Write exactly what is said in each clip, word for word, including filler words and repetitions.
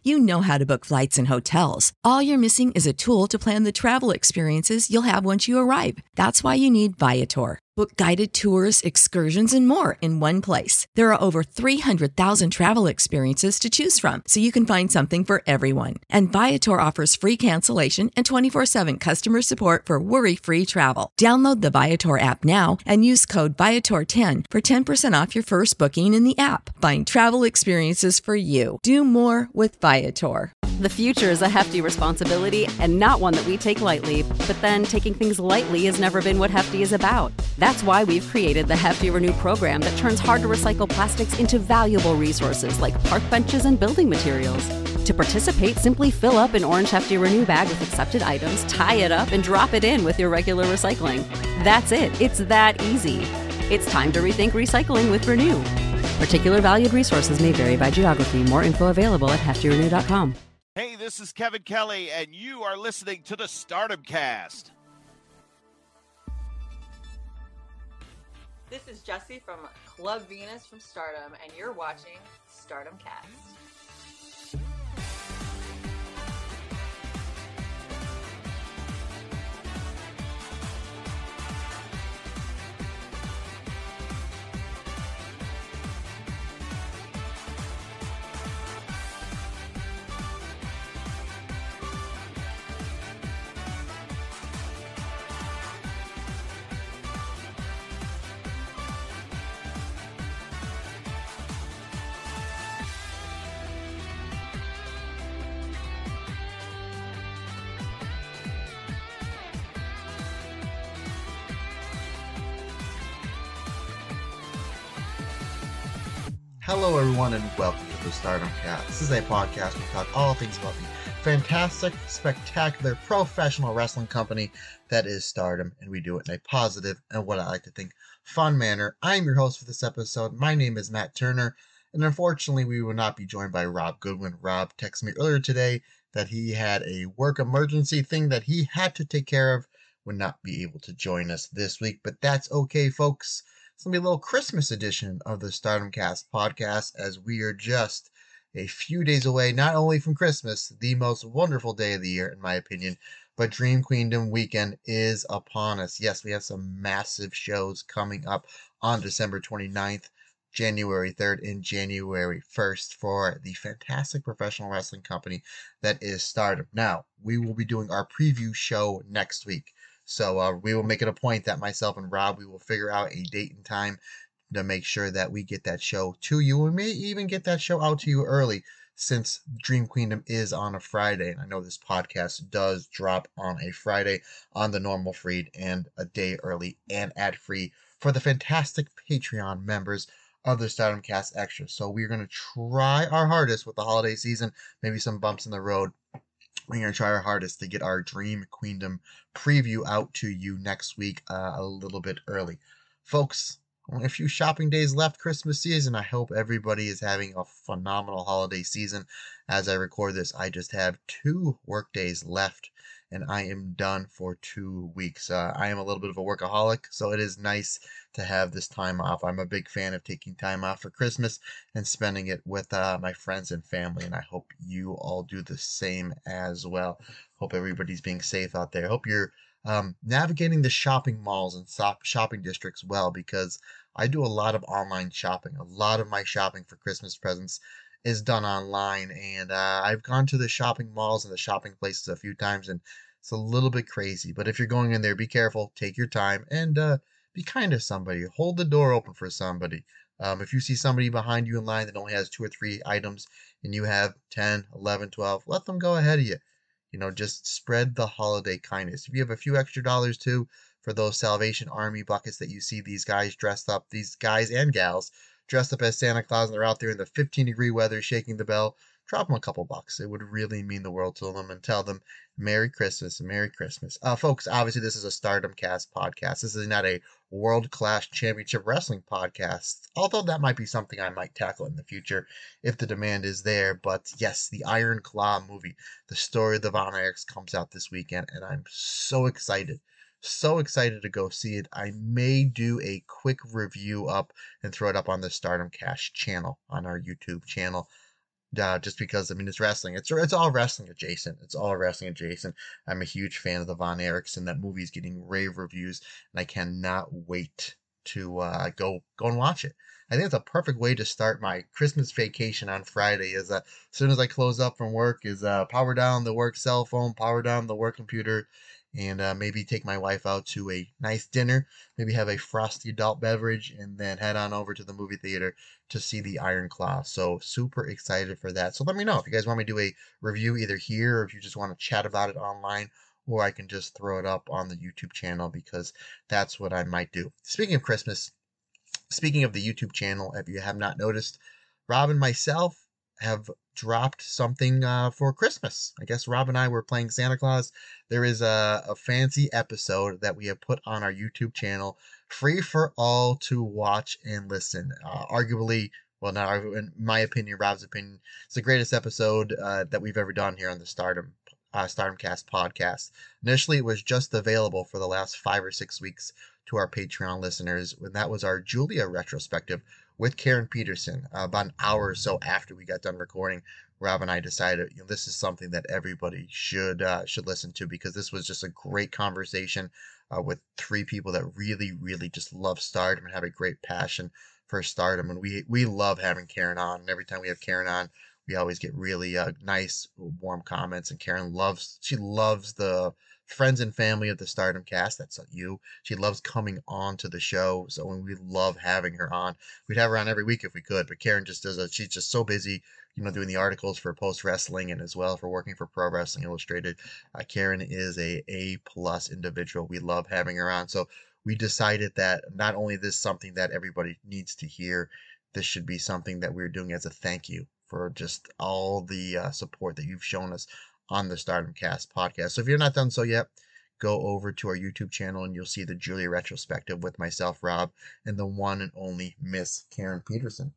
You know how to book flights and hotels. All you're missing is a tool to plan the travel experiences you'll have once you arrive. That's why you need Viator. Book guided tours, excursions, and more in one place. There are over three hundred thousand travel experiences to choose from, so you can find something for everyone. And Viator offers free cancellation and twenty-four seven customer support for worry-free travel. Download the Viator app now and use code Viator ten for ten percent off your first booking in the app. Find travel experiences for you. Do more with Viator. The future is a hefty responsibility and not one that we take lightly, but then taking things lightly has never been what Hefty is about. That's why we've created the Hefty Renew program that turns hard-to-recycle plastics into valuable resources like park benches and building materials. To participate, simply fill up an orange Hefty Renew bag with accepted items, tie it up, and drop it in with your regular recycling. That's it. It's that easy. It's time to rethink recycling with Renew. Particular valued resources may vary by geography. More info available at hefty renew dot com. Hey, this is Kevin Kelly, and you are listening to the Stardom Cast. This is Jesse from Club Venus from Stardom, and you're watching Stardom Cast. Hello everyone and welcome to the Stardom Cast. This is a podcast where we talk all things about the fantastic, spectacular, professional wrestling company that is Stardom, and we do it in a positive and what I like to think fun manner. I am your host for this episode. My name is Matt Turner, and unfortunately we will not be joined by Rob Goodwin. Rob texted me earlier today that he had a work emergency thing that he had to take care of, would not be able to join us this week, but that's okay, folks. It's going to be a little Christmas edition of the Stardom Cast podcast, as we are just a few days away, not only from Christmas, the most wonderful day of the year, in my opinion, but Dream Queendom weekend is upon us. Yes, we have some massive shows coming up on December twenty-ninth, January third, and January first for the fantastic professional wrestling company that is Stardom. Now, we will be doing our preview show next week. So uh, we will make it a point that myself and Rob, we will figure out a date and time to make sure that we get that show to you. We may even get that show out to you early, since Dream Queendom is on a Friday. And I know this podcast does drop on a Friday on the normal feed and a day early and ad-free for the fantastic Patreon members of the Stardom Cast Extra. So we're going to try our hardest with the holiday season, maybe some bumps in the road. We're going to try our hardest to get our Dream Queendom preview out to you next week uh, a little bit early. Folks, only a few shopping days left Christmas season. I hope everybody is having a phenomenal holiday season. As I record this, I just have two work days left, and I am done for two weeks. Uh, I am a little bit of a workaholic, so it is nice to have this time off. I'm a big fan of taking time off for Christmas and spending it with uh, my friends and family, and I hope you all do the same as well. Hope everybody's being safe out there. Hope you're um, navigating the shopping malls and shop- shopping districts well, because I do a lot of online shopping. A lot of my shopping for Christmas presents is done online, and uh, I've gone to the shopping malls and the shopping places a few times, and it's a little bit crazy. But if you're going in there, be careful, take your time, and uh, be kind to somebody. Hold the door open for somebody. Um, if you see somebody behind you in line that only has two or three items and you have ten, eleven, twelve, let them go ahead of you. You know, just spread the holiday kindness. If you have a few extra dollars too for those Salvation Army buckets that you see these guys dressed up, these guys and gals dressed up as Santa Claus, and they're out there in the fifteen degree weather shaking the bell, drop them a couple bucks. It would really mean the world to them, and tell them Merry Christmas, Merry Christmas. Uh, folks, obviously this is a Stardom Cast podcast. This is not a world-class championship wrestling podcast, although that might be something I might tackle in the future if the demand is there. But yes, the Iron Claw movie, the story of the Von Erichs, comes out this weekend, and I'm so excited. So excited to go see it. I may do a quick review up and throw it up on the Stardom Cast channel on our YouTube channel. Uh, just because, I mean, it's wrestling. It's it's all wrestling adjacent. It's all wrestling adjacent. I'm a huge fan of the Von Erichsen. That movie is getting rave reviews, and I cannot wait to uh, go go and watch it. I think it's a perfect way to start my Christmas vacation on Friday. Is uh, as soon as I close up from work, is uh, power down the work cell phone, power down the work computer, and uh, maybe take my wife out to a nice dinner, maybe have a frosty adult beverage, and then head on over to the movie theater to see the Iron Claw. So super excited for that. So let me know if you guys want me to do a review either here, or if you just want to chat about it online, or I can just throw it up on the YouTube channel, because that's what I might do. Speaking of Christmas, speaking of the YouTube channel, if you have not noticed, Rob and myself have dropped something uh, for Christmas. I guess Rob and I were playing Santa Claus. There is a, a fancy episode that we have put on our YouTube channel, free for all to watch and listen. Uh, arguably, well, not in my opinion, Rob's opinion, it's the greatest episode uh, that we've ever done here on the Stardom uh, Stardom Cast podcast. Initially, it was just available for the last five or six weeks to our Patreon listeners, and that was our Julia retrospective with Karen Peterson. Uh, about an hour or so after we got done recording, Rob and I decided, you know, this is something that everybody should uh, should listen to, because this was just a great conversation uh, with three people that really, really just love Stardom and have a great passion for Stardom. And we we love having Karen on. And every time we have Karen on, we always get really uh, nice, warm comments. And Karen loves, she loves the friends and family of the Stardom Cast. That's you. She loves coming on to the show. So when we love having her on, we'd have her on every week if we could. But Karen just does a, she's just so busy, you know, doing the articles for Post Wrestling and as well for working for Pro Wrestling Illustrated. Uh, Karen is a A plus individual. We love having her on. So we decided that not only is this something that everybody needs to hear, this should be something that we're doing as a thank you for just all the uh, support that you've shown us on the Stardom Cast podcast. So if you're not done so yet, go over to our YouTube channel and you'll see the Julia retrospective with myself, Rob, and the one and only Miss Karen Peterson.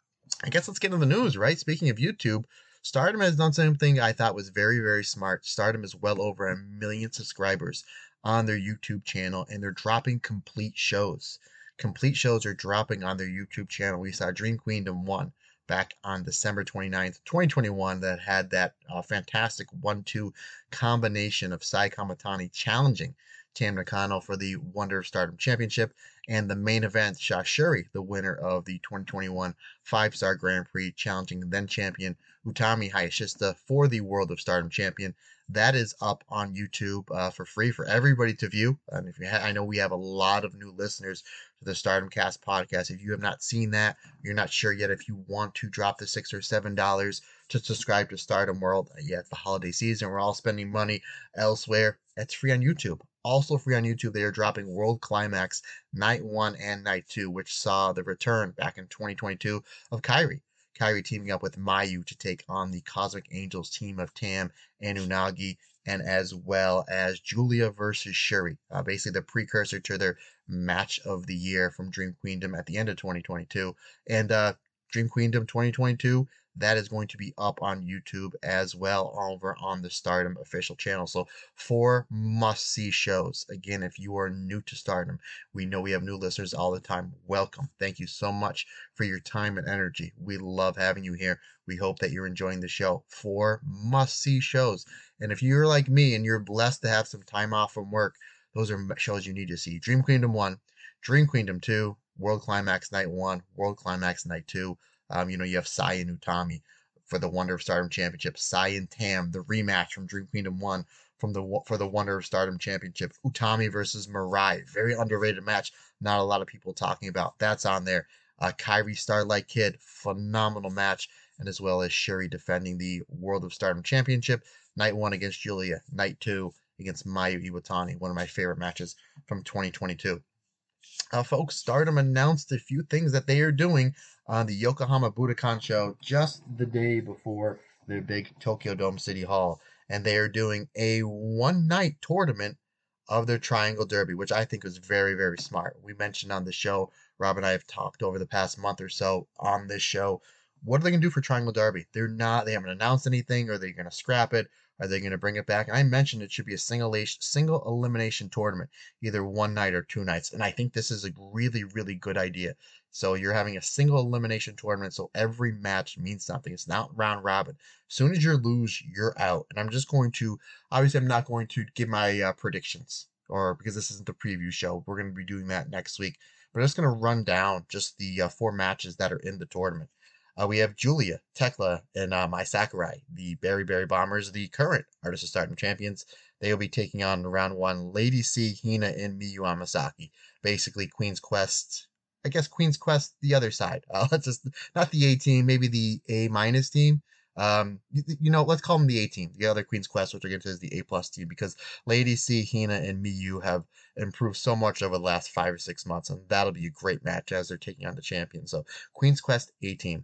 I guess let's get into the news, right? Speaking of YouTube, Stardom has done something I thought was very, very smart. Stardom is well over a million subscribers on their YouTube channel, and they're dropping complete shows. Complete shows are dropping on their YouTube channel. We saw Dream Queendom one back on December twenty-ninth, twenty twenty-one, that had that uh, fantastic one two combination of Sai Kamatani challenging Tam Nakano for the Wonder of Stardom Championship, and the main event, Shashuri, the winner of the twenty twenty-one five-star Grand Prix, challenging then champion Utami Hayashishita for the World of Stardom Champion. That is up on YouTube uh, for free for everybody to view. And if you ha- I know we have a lot of new listeners to the Stardom Cast podcast. If you have not seen that, you're not sure yet if you want to drop the six or seven dollars to subscribe to Stardom World. Yeah, it's the holiday season. We're all spending money elsewhere. It's free on YouTube. Also free on YouTube, they are dropping World Climax Night one and Night two, which saw the return back in twenty twenty-two of Kairi. Kairi teaming up with Mayu to take on the Cosmic Angels team of Tam and Unagi, and as well as Julia versus Shuri, uh, basically the precursor to their match of the year from Dream Queendom at the end of twenty twenty-two. And uh, Dream Queendom twenty twenty-two, that is going to be up on YouTube as well over on the Stardom official channel. So four must-see shows. Again, if you are new to Stardom, we know we have new listeners all the time. Welcome. Thank you so much for your time and energy. We love having you here. We hope that you're enjoying the show. Four must-see shows. And if you're like me and you're blessed to have some time off from work, those are shows you need to see. Dream Queendom one, Dream Queendom two, World Climax Night one, World Climax Night two. Um, you know, you have Sai and Utami for the Wonder of Stardom Championship. Sai and Tam, the rematch from Dream Queendom one from the for the Wonder of Stardom Championship. Utami versus Mirai, very underrated match. Not a lot of people talking about. That's on there. Uh, Kairi Starlight Kid, phenomenal match, and as well as Shuri defending the World of Stardom Championship. Night one against Julia. Night two against Mayu Iwatani. One of my favorite matches from twenty twenty-two. Uh, folks, Stardom announced a few things that they are doing on the Yokohama Budokan show just the day before their big Tokyo Dome City Hall. And they are doing a one-night tournament of their Triangle Derby, which I think was very, very smart. We mentioned on the show, Rob and I have talked over the past month or so on this show, what are they going to do for Triangle Derby? They're not, they haven't announced anything. Are they going to scrap it? Are they going to bring it back? I mentioned it should be a single single elimination tournament, either one night or two nights. And I think this is a really, really good idea. So you're having a single elimination tournament, so every match means something. It's not round robin. As soon as you lose, you're out. And I'm just going to, obviously, I'm not going to give my uh, predictions, or because this isn't the preview show. We're going to be doing that next week. But I'm just going to run down just the uh, four matches that are in the tournament. Uh, we have Julia, Tekla, and uh, Mai Sakurai, the Berry Berry Bombers, the current Artist of Stardom champions. They will be taking on round one Lady C, Hina, and Miyu Amasaki. Basically, Queen's Quest. I guess Queen's Quest, the other side. Uh, let's just not the A team, maybe the A minus team. Um, you, you know, let's call them the A team. The other Queen's Quest, which we're going to is the A plus team, because Lady C, Hina, and Miyu have improved so much over the last five or six months, and that'll be a great match as they're taking on the champions. So Queen's Quest A team.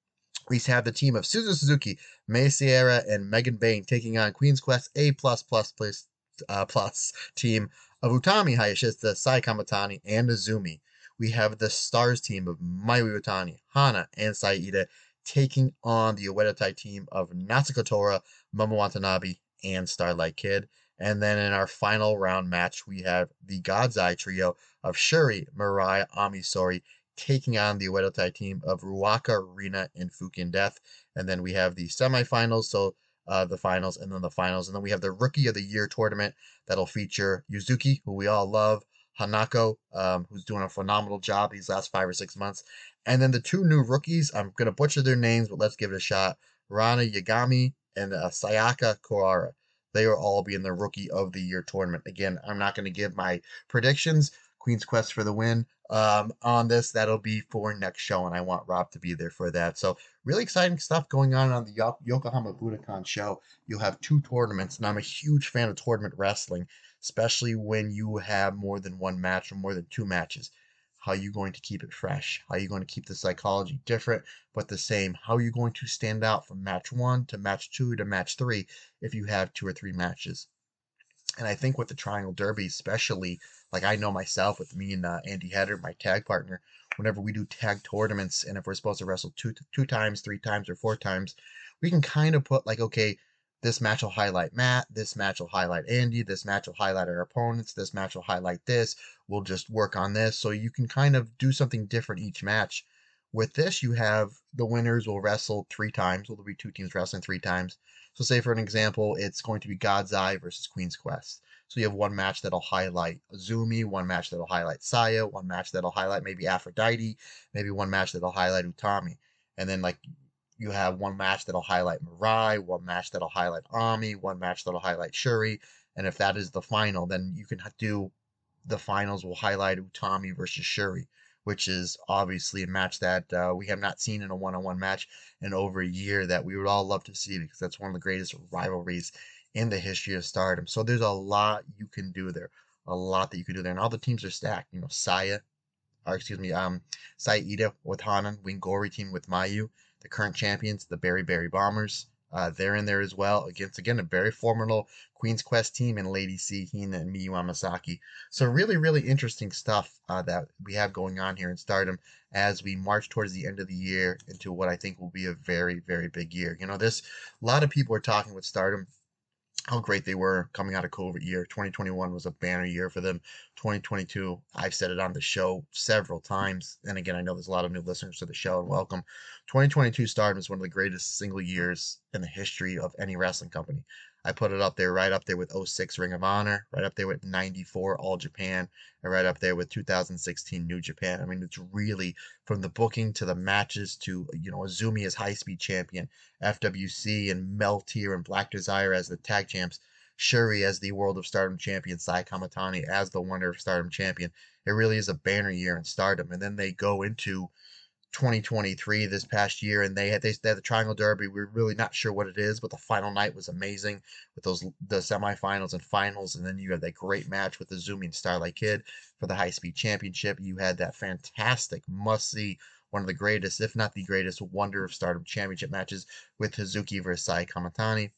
We have the team of Suzu Suzuki, Mei Sierra, and Megan Bain taking on Queen's Quest A plus plus plus uh, plus team of Utami Hayashishita, Sai Kamatani, and Azumi. We have the Stars team of Mayu Iwatani, Hana, and Saida taking on the Uedatai team of Natsuko Tora, Momo Watanabe, and Starlight Kid. And then in our final round match, we have the God's Eye trio of Shuri, Mirai, Ami Sori, taking on the Uedatai team of Ruaka, Rina, and Fukian Death. And then we have the semifinals, so uh, the finals, and then the finals. And then we have the Rookie of the Year tournament that'll feature Yuzuki, who we all love, Hanako, um, who's doing a phenomenal job these last five or six months. And then the two new rookies, I'm going to butcher their names, but let's give it a shot. Rana Yagami and uh, Sayaka Koara. They will all be in the Rookie of the Year tournament. Again, I'm not going to give my predictions. Queen's Quest for the win. Um, on this, that'll be for next show, and I want Rob to be there for that. So really exciting stuff going on on the Yo- Yokohama Budokan show. You'll have two tournaments, and I'm a huge fan of tournament wrestling, especially when you have more than one match or more than two matches. How are you going to keep it fresh? How are you going to keep the psychology different but the same? How are you going to stand out from match one to match two to match three if you have two or three matches? And I think with the Triangle Derby, especially, like I know myself with me and uh, Andy Header, my tag partner, whenever we do tag tournaments, and if we're supposed to wrestle two two times, three times, or four times, we can kind of put like, okay, this match will highlight Matt, this match will highlight Andy, this match will highlight our opponents, this match will highlight this, we'll just work on this. So you can kind of do something different each match. With this, you have the winners will wrestle three times. Well, there'll be two teams wrestling three times. So say for an example, it's going to be God's Eye versus Queen's Quest. So you have one match that'll highlight Azumi, one match that'll highlight Saya, one match that'll highlight maybe Aphrodite, maybe one match that'll highlight Utami. And then like you have one match that'll highlight Mirai, one match that'll highlight Ami, one match that'll highlight Shuri. And if that is the final, then you can do the finals will highlight Utami versus Shuri, which is obviously a match that uh, we have not seen in a one-on-one match in over a year that we would all love to see, because that's one of the greatest rivalries in the history of Stardom. So there's a lot you can do there, a lot that you can do there, and all the teams are stacked. You know, Saya, or excuse me, um, Saida with Hanan, Wingori team with Mayu, the current champions, the Berry Berry Bombers. Uh, they're in there as well against, again, a very formidable Queen's Quest team in Lady C, Hina, and Miyu Amasaki. So really, really interesting stuff uh, that we have going on here in Stardom as we march towards the end of the year into what I think will be a very, very big year. You know, this, a lot of people are talking with Stardom how great they were coming out of COVID year. twenty twenty-one was a banner year for them. twenty twenty-two, I've said it on the show several times. And again, I know there's a lot of new listeners to the show, and welcome. twenty twenty-two Stardom is one of the greatest single years in the history of any wrestling company. I put it up there, right up there with oh six Ring of Honor, right up there with ninety-four All Japan, and right up there with two thousand sixteen New Japan. I mean, it's really, from the booking to the matches to, you know, Azumi as high-speed champion, F W C and Meltier and Black Desire as the tag champs, Shuri as the World of Stardom champion, Sai Kamatani as the Wonder of Stardom champion. It really is a banner year in Stardom. And then they go into twenty twenty-three this past year, and they had they, they had the Triangle Derby. We we're really not sure what it is, but the final night was amazing with those the semifinals and finals. And then you had that great match with Azumi and Starlight Kid for the high speed championship. You had that fantastic must see, one of the greatest, if not the greatest, Wonder of Stardom championship matches with Hazuki versus Sai Kamatani.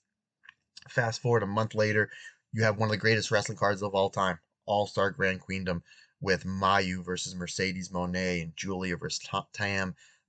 Fast forward a month later, you have one of the greatest wrestling cards of all time, All Star Grand Queendom, with Mayu versus Mercedes Moné and Julia versus Tam,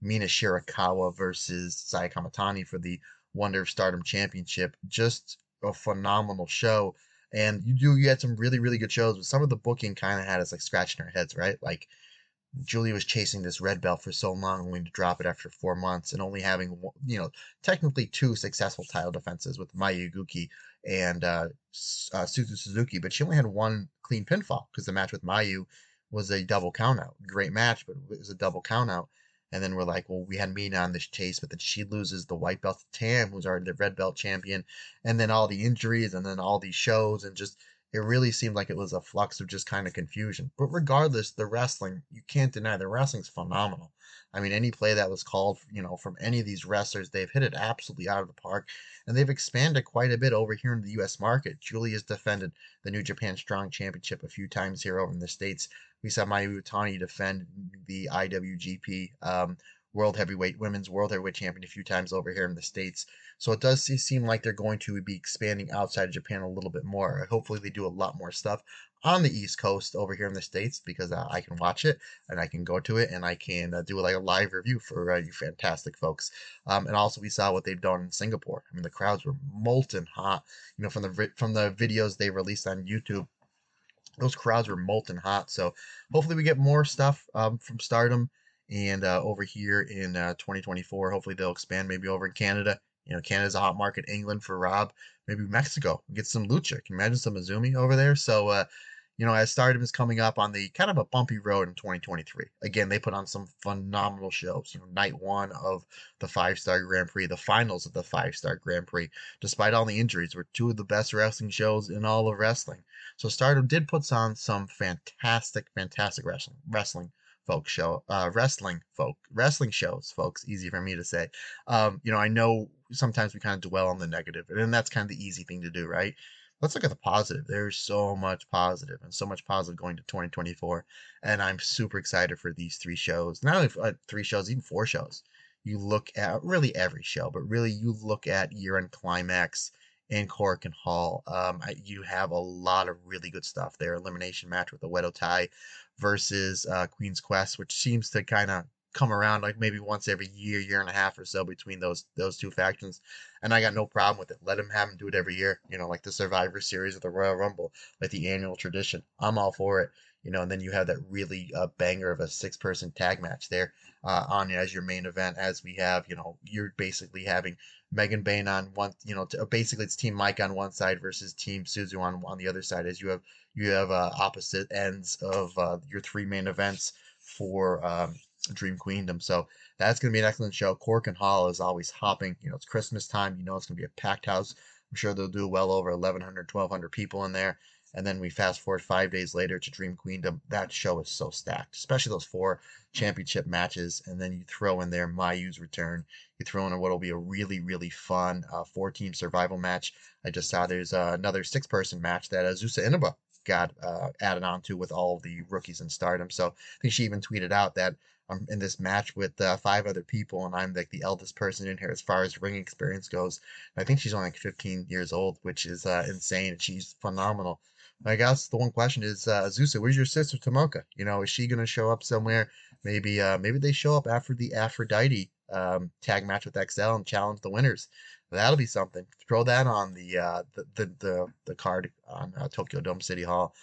Mina Shirakawa versus Saya Kamatani for the Wonder of Stardom Championship. Just a phenomenal show. And you do you had some really, really good shows, but some of the booking kind of had us like scratching our heads, right? Like Julia was chasing this red belt for so long, only to drop it after four months, and only having, you know, technically two successful title defenses with Mayu Ibuki and uh, uh, Suzu Suzuki, but she only had one clean pinfall because the match with Mayu was a double countout. Great match, but it was a double countout. And then we're like, well, we had Mina on this chase, but then she loses the white belt to Tam, who's already the red belt champion, and then all the injuries, and then all these shows, and just it really seemed like it was a flux of just kind of confusion. But regardless, the wrestling, you can't deny the wrestling's phenomenal. I mean, any play that was called, you know, from any of these wrestlers, they've hit it absolutely out of the park, and they've expanded quite a bit over here in the U S market. Julia's defended the New Japan Strong Championship a few times here over in the States. We saw Mayu Iwatani defend the I W G P um, World Heavyweight, Women's World Heavyweight Champion a few times over here in the States. So it does seem like they're going to be expanding outside of Japan a little bit more. Hopefully they do a lot more stuff on the East Coast over here in the States, because uh, I can watch it and I can go to it and I can uh, do like a live review for uh, you fantastic folks. Um, and also we saw what they've done in Singapore. I mean, the crowds were molten hot. You know, from the from the videos they released on YouTube, those crowds were molten hot. So hopefully we get more stuff um, from Stardom and uh, over here in uh, twenty twenty-four. Hopefully they'll expand maybe over in Canada. You know, Canada's a hot market. England for Rob. Maybe Mexico. Get some lucha. Can you imagine some Azumi over there? So, uh, you know, as Stardom is coming up on the kind of a bumpy road in twenty twenty-three. Again, they put on some phenomenal shows. You know, night one of the five-star Grand Prix, the finals of the five-star Grand Prix, despite all the injuries, were two of the best wrestling shows in all of wrestling. So Stardom did put on some fantastic, fantastic wrestling, wrestling folk show, uh, wrestling folk, wrestling shows, folks. Easy for me to say. Um, you know, I know sometimes we kind of dwell on the negative, and that's kind of the easy thing to do, right? Let's look at the positive. There's so much positive and so much positive going to twenty twenty-four, and I'm super excited for these three shows. Not only uh, three shows, even four shows. You look at really every show, but really you look at Year-End Climax in Korakuen Hall. Um, I, you have a lot of really good stuff there. Elimination match with the Oedo Tai versus uh, Queen's Quest, which seems to kind of come around like maybe once every year, year and a half or so between those those two factions, and I got no problem with it. Let them have them do it every year, you know, like the Survivor Series or the Royal Rumble, like the annual tradition. I'm all for it, you know. And then you have that really uh, banger of a six-person tag match there uh, on as your main event, as we have, you know, you're basically having Megan Bain on one, you know, to, basically it's Team Mike on one side versus Team Suzu on on the other side, as you have you have uh, opposite ends of uh, your three main events for um, Dream Queendom. So that's going to be an excellent show. Korakuen Hall is always hopping. You know, it's Christmas time. You know, it's going to be a packed house. I'm sure they'll do well over eleven hundred, twelve hundred people in there. And then we fast forward five days later to Dream Queendom. That show is so stacked, especially those four championship matches. And then you throw in there Mayu's return. You throw in what will be a really, really fun uh, four-team survival match. I just saw there's uh, another six-person match that Azusa Inaba got uh, added on to with all the rookies in Stardom. So I think she even tweeted out that I'm in this match with uh, five other people, and I'm like the eldest person in here as far as ring experience goes. And I think she's only like fifteen years old, which is uh, insane. She's phenomenal. I guess the one question is, uh, Azusa, where's your sister Tomoka? You know, is she going to show up somewhere? Maybe uh, maybe they show up after the Aphrodite um, tag match with X L and challenge the winners. That'll be something. Throw that on the uh, the, the the the card on uh, Tokyo Dome City Hall.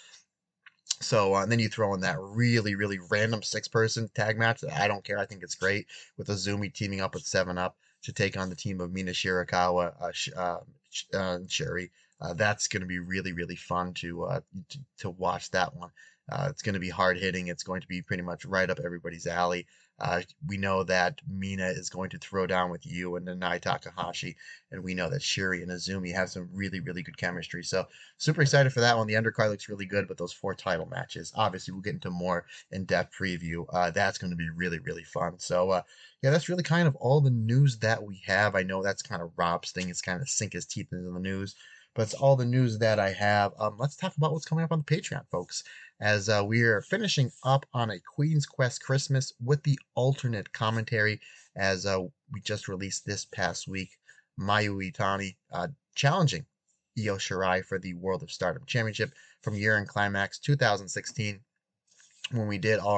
So uh, and then you throw in that really, really random six-person tag match that I don't care. I think it's great, with Azumi teaming up with seven up to take on the team of Mina Shirakawa, uh, Sh- uh, uh, Sherry. Uh, that's going to be really, really fun to, uh, to to watch that one. Uh, it's going to be hard-hitting. It's going to be pretty much right up everybody's alley. Uh, we know that Mina is going to throw down with you and Nanae Takahashi, and we know that Shiri and Azumi have some really, really good chemistry. So super excited for that one. The undercard looks really good, but those four title matches, obviously we'll get into more in-depth preview. Uh, that's going to be really, really fun. So uh, yeah, that's really kind of all the news that we have. I know that's kind of Rob's thing. It's kind of sink his teeth into the news, but it's all the news that I have. Um, let's talk about what's coming up on the Patreon, folks, as uh, we are finishing up on a Queen's Quest Christmas with the alternate commentary, as uh, we just released this past week, Mayu Iwatani uh, challenging Io Shirai for the World of Stardom Championship from Year-End Climax two thousand sixteen, when we did our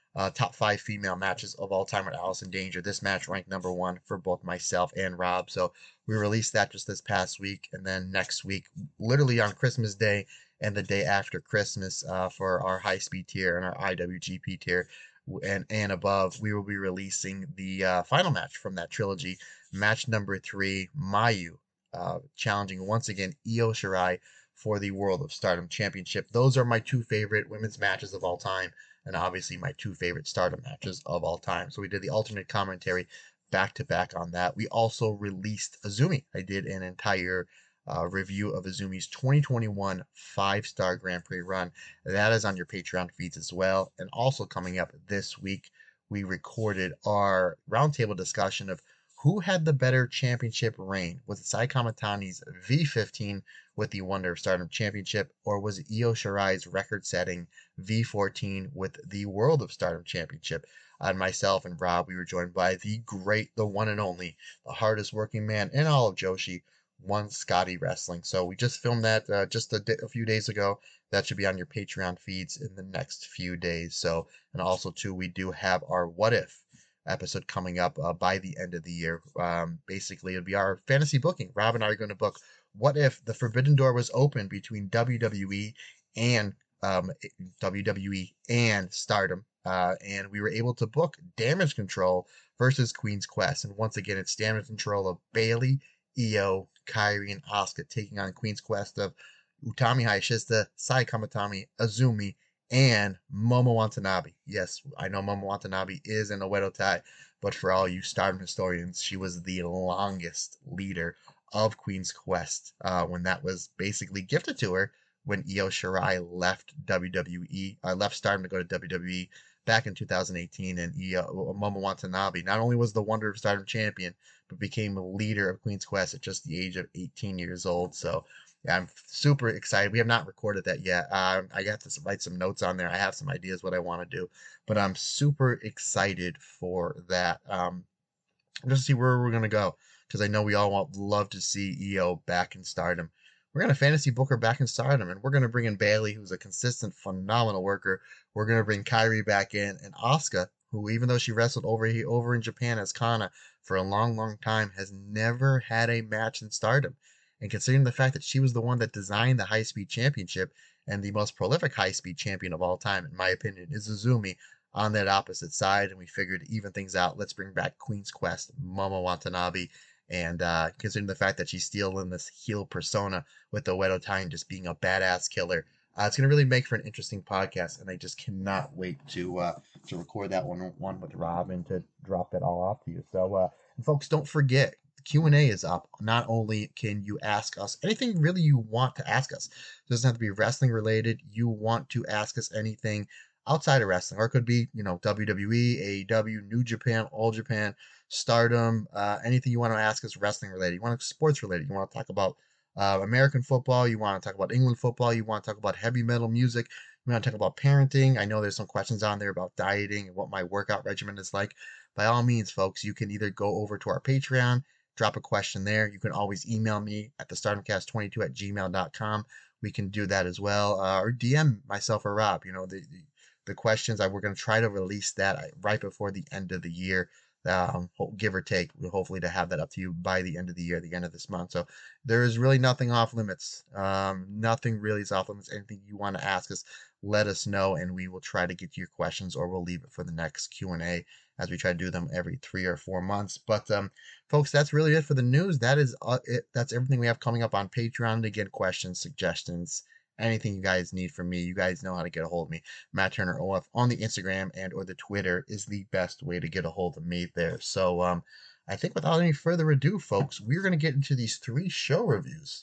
uh, top five female matches of all time with Allison Danger. This match ranked number one for both myself and Rob. So we released that just this past week. And then next week, literally on Christmas Day and the day after Christmas, uh, for our high speed tier and our I W G P tier and, and above, we will be releasing the uh, final match from that trilogy. Match number three, Mayu, uh, challenging once again Io Shirai for the World of Stardom Championship. Those are my two favorite women's matches of all time, and obviously my two favorite Stardom matches of all time. So we did the alternate commentary back to back on that. We also released Azumi. I did an entire uh, review of Azumi's twenty twenty-one five-star Grand Prix run. That is on your Patreon feeds as well. And also coming up this week, we recorded our roundtable discussion of who had the better championship reign. Was it Sai Kamitani's V fifteen with the Wonder of Stardom Championship, or was it Io Shirai's record-setting V fourteen with the World of Stardom Championship? And myself and Rob, we were joined by the great, the one and only, the hardest working man in all of Joshi, one Scotty Wrestling. So we just filmed that uh, just a, a few days ago. That should be on your Patreon feeds in the next few days. So, and also too, we do have our What If episode coming up uh, by the end of the year. Um, basically, it'll be our fantasy booking. Rob and I are going to book what if the Forbidden Door was open between W W E and um, W W E and Stardom, uh, and we were able to book Damage Control versus Queen's Quest. And once again, it's Damage Control of Bayley, Io, Kairi, and Asuka taking on Queen's Quest of Utami Hayashishita, Sai Kamitani, Azumi, and Momo Watanabe. Yes, I know Momo Watanabe is an Oedo Tai, but for all you Stardom historians, she was the longest leader of Queen's Quest uh, when that was basically gifted to her when Io Shirai left W W E, uh, left Stardom to go to W W E back in two thousand eighteen, and Io, Momo Watanabe not only was the Wonder of Stardom champion, but became a leader of Queen's Quest at just the age of eighteen years old. So yeah, I'm super excited. We have not recorded that yet. Um, I got to write some notes on there. I have some ideas what I want to do, but I'm super excited for that. Um, just to see where we're gonna go, because I know we all want, love to see Io back in Stardom. We're gonna fantasy book her back in Stardom, and we're gonna bring in Bayley, who's a consistent, phenomenal worker. We're gonna bring Kairi back in, and Asuka, who even though she wrestled over here over in Japan as Kana for a long, long time, has never had a match in Stardom. And considering the fact that she was the one that designed the High Speed Championship and the most prolific High Speed champion of all time, in my opinion, is Azumi on that opposite side. And we figured to even things out, let's bring back Queen's Quest, Momo Watanabe. And uh, considering the fact that she's still in this heel persona with the Oedo Tai and just being a badass killer, uh, it's going to really make for an interesting podcast. And I just cannot wait to uh, to record that one, one with Rob and to drop that all off to you. So, uh, and folks, don't forget, Q and A is up. Not only can you ask us anything really you want to ask us, it doesn't have to be wrestling related. You want to ask us anything outside of wrestling, or it could be, you know, W W E, A E W, New Japan, All Japan, Stardom, uh, anything you want to ask us wrestling related. You want to sports related. You want to talk about uh, American football. You want to talk about England football. You want to talk about heavy metal music. You want to talk about parenting. I know there's some questions on there about dieting and what my workout regimen is like. By all means, folks, you can either go over to our Patreon, drop a question there. You can always email me at the stardomcast twenty-two at gmail dot com. We can do that as well. Uh, or D M myself or Rob. You know, the the, the questions, I, we're going to try to release that right before the end of the year. Um, give or take, we'll hopefully to have that up to you by the end of the year, the end of this month. So there is really nothing off limits. Um, nothing really is off limits. Anything you want to ask us, let us know, and we will try to get to your questions, or we'll leave it for the next Q and A as we try to do them every three or four months. But um, folks, that's really it for the news. That is uh, it. That's everything we have coming up on Patreon. Again, questions, suggestions, anything you guys need from me, you guys know how to get a hold of me. Matt Turner O F on the Instagram and or the Twitter is the best way to get a hold of me there. So um, I think without any further ado, folks, we're going to get into these three show reviews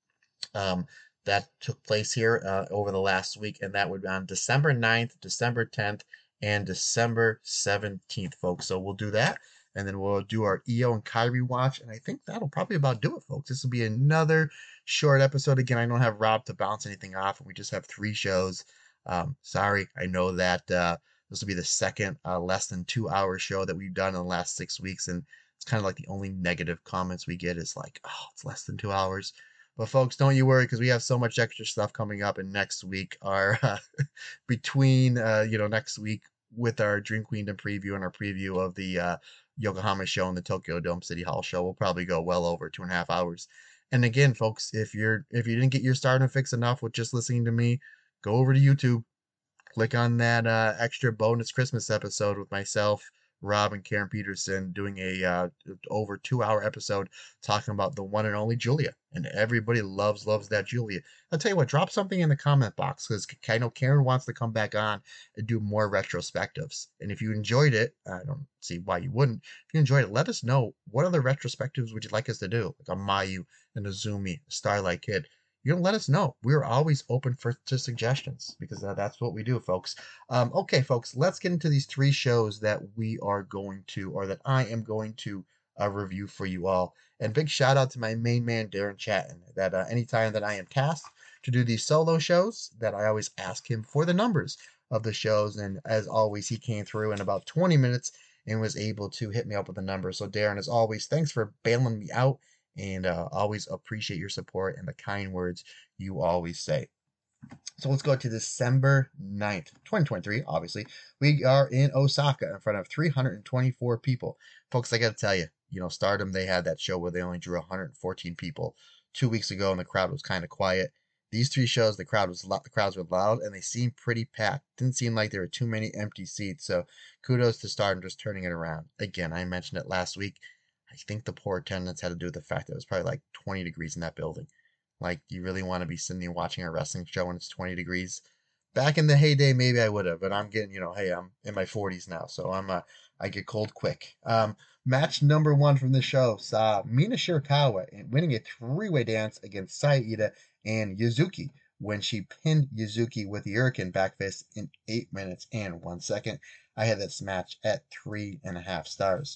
um, that took place here uh, over the last week, and that would be on December ninth, December tenth, and December seventeenth, folks. So we'll do that, and then we'll do our Io and Kairi watch, and I think that'll probably about do it, folks. This will be another short episode. Again, I don't have Rob to bounce anything off, and we just have three shows. Um, sorry, I know that uh, this will be the second uh, less than two hour show that we've done in the last six weeks, and it's kind of like the only negative comments we get is like, oh, it's less than two hours. But folks, don't you worry, because we have so much extra stuff coming up, and next week are uh, between, uh, you know, next week with our Dream Queendom preview and our preview of the uh, Yokohama show and the Tokyo Dome City Hall show. We'll probably go well over two and a half hours. And again, folks, if you're if you didn't get your Stardom fix enough with just listening to me, go over to YouTube, click on that uh, extra bonus Christmas episode with myself, Rob, and Karen Peterson doing a uh, over two hour episode talking about the one and only Giulia. And everybody loves, loves that Giulia. I'll tell you what, drop something in the comment box, because I know Karen wants to come back on and do more retrospectives. And if you enjoyed it, I don't see why you wouldn't. If you enjoyed it, let us know, what other retrospectives would you like us to do? Like a Mayu, an Azumi, a Starlight Kid. You know, let us know. We're always open for to suggestions, because uh, that's what we do, folks. Um, okay, folks, let's get into these three shows that we are going to, or that I am going to uh, review for you all. And big shout out to my main man, Darren Chatton, that uh, anytime that I am tasked to do these solo shows, that I always ask him for the numbers of the shows. And as always, he came through in about twenty minutes and was able to hit me up with the numbers. So Darren, as always, thanks for bailing me out. And uh, always appreciate your support and the kind words you always say. So let's go to December ninth, twenty twenty-three. Obviously, we are in Osaka in front of three hundred twenty-four people. Folks, I got to tell you, you know, Stardom, they had that show where they only drew one hundred fourteen people two weeks ago, and the crowd was kind of quiet. These three shows, the crowd was the crowds were loud, and they seemed pretty packed. Didn't seem like there were too many empty seats. So kudos to Stardom just turning it around. Again, I mentioned it last week. I think the poor attendance had to do with the fact that it was probably like twenty degrees in that building. Like, you really want to be sitting there watching a wrestling show when it's twenty degrees? Back in the heyday, maybe I would have, but I'm getting, you know, hey, I'm in my forties now, so I'm uh, I get cold quick. Um, match number one from the show saw Mina Shirakawa winning a three-way dance against Saida and Yuzuki when she pinned Yuzuki with the Hurricane backfist in eight minutes and one second. I had this match at three and a half stars.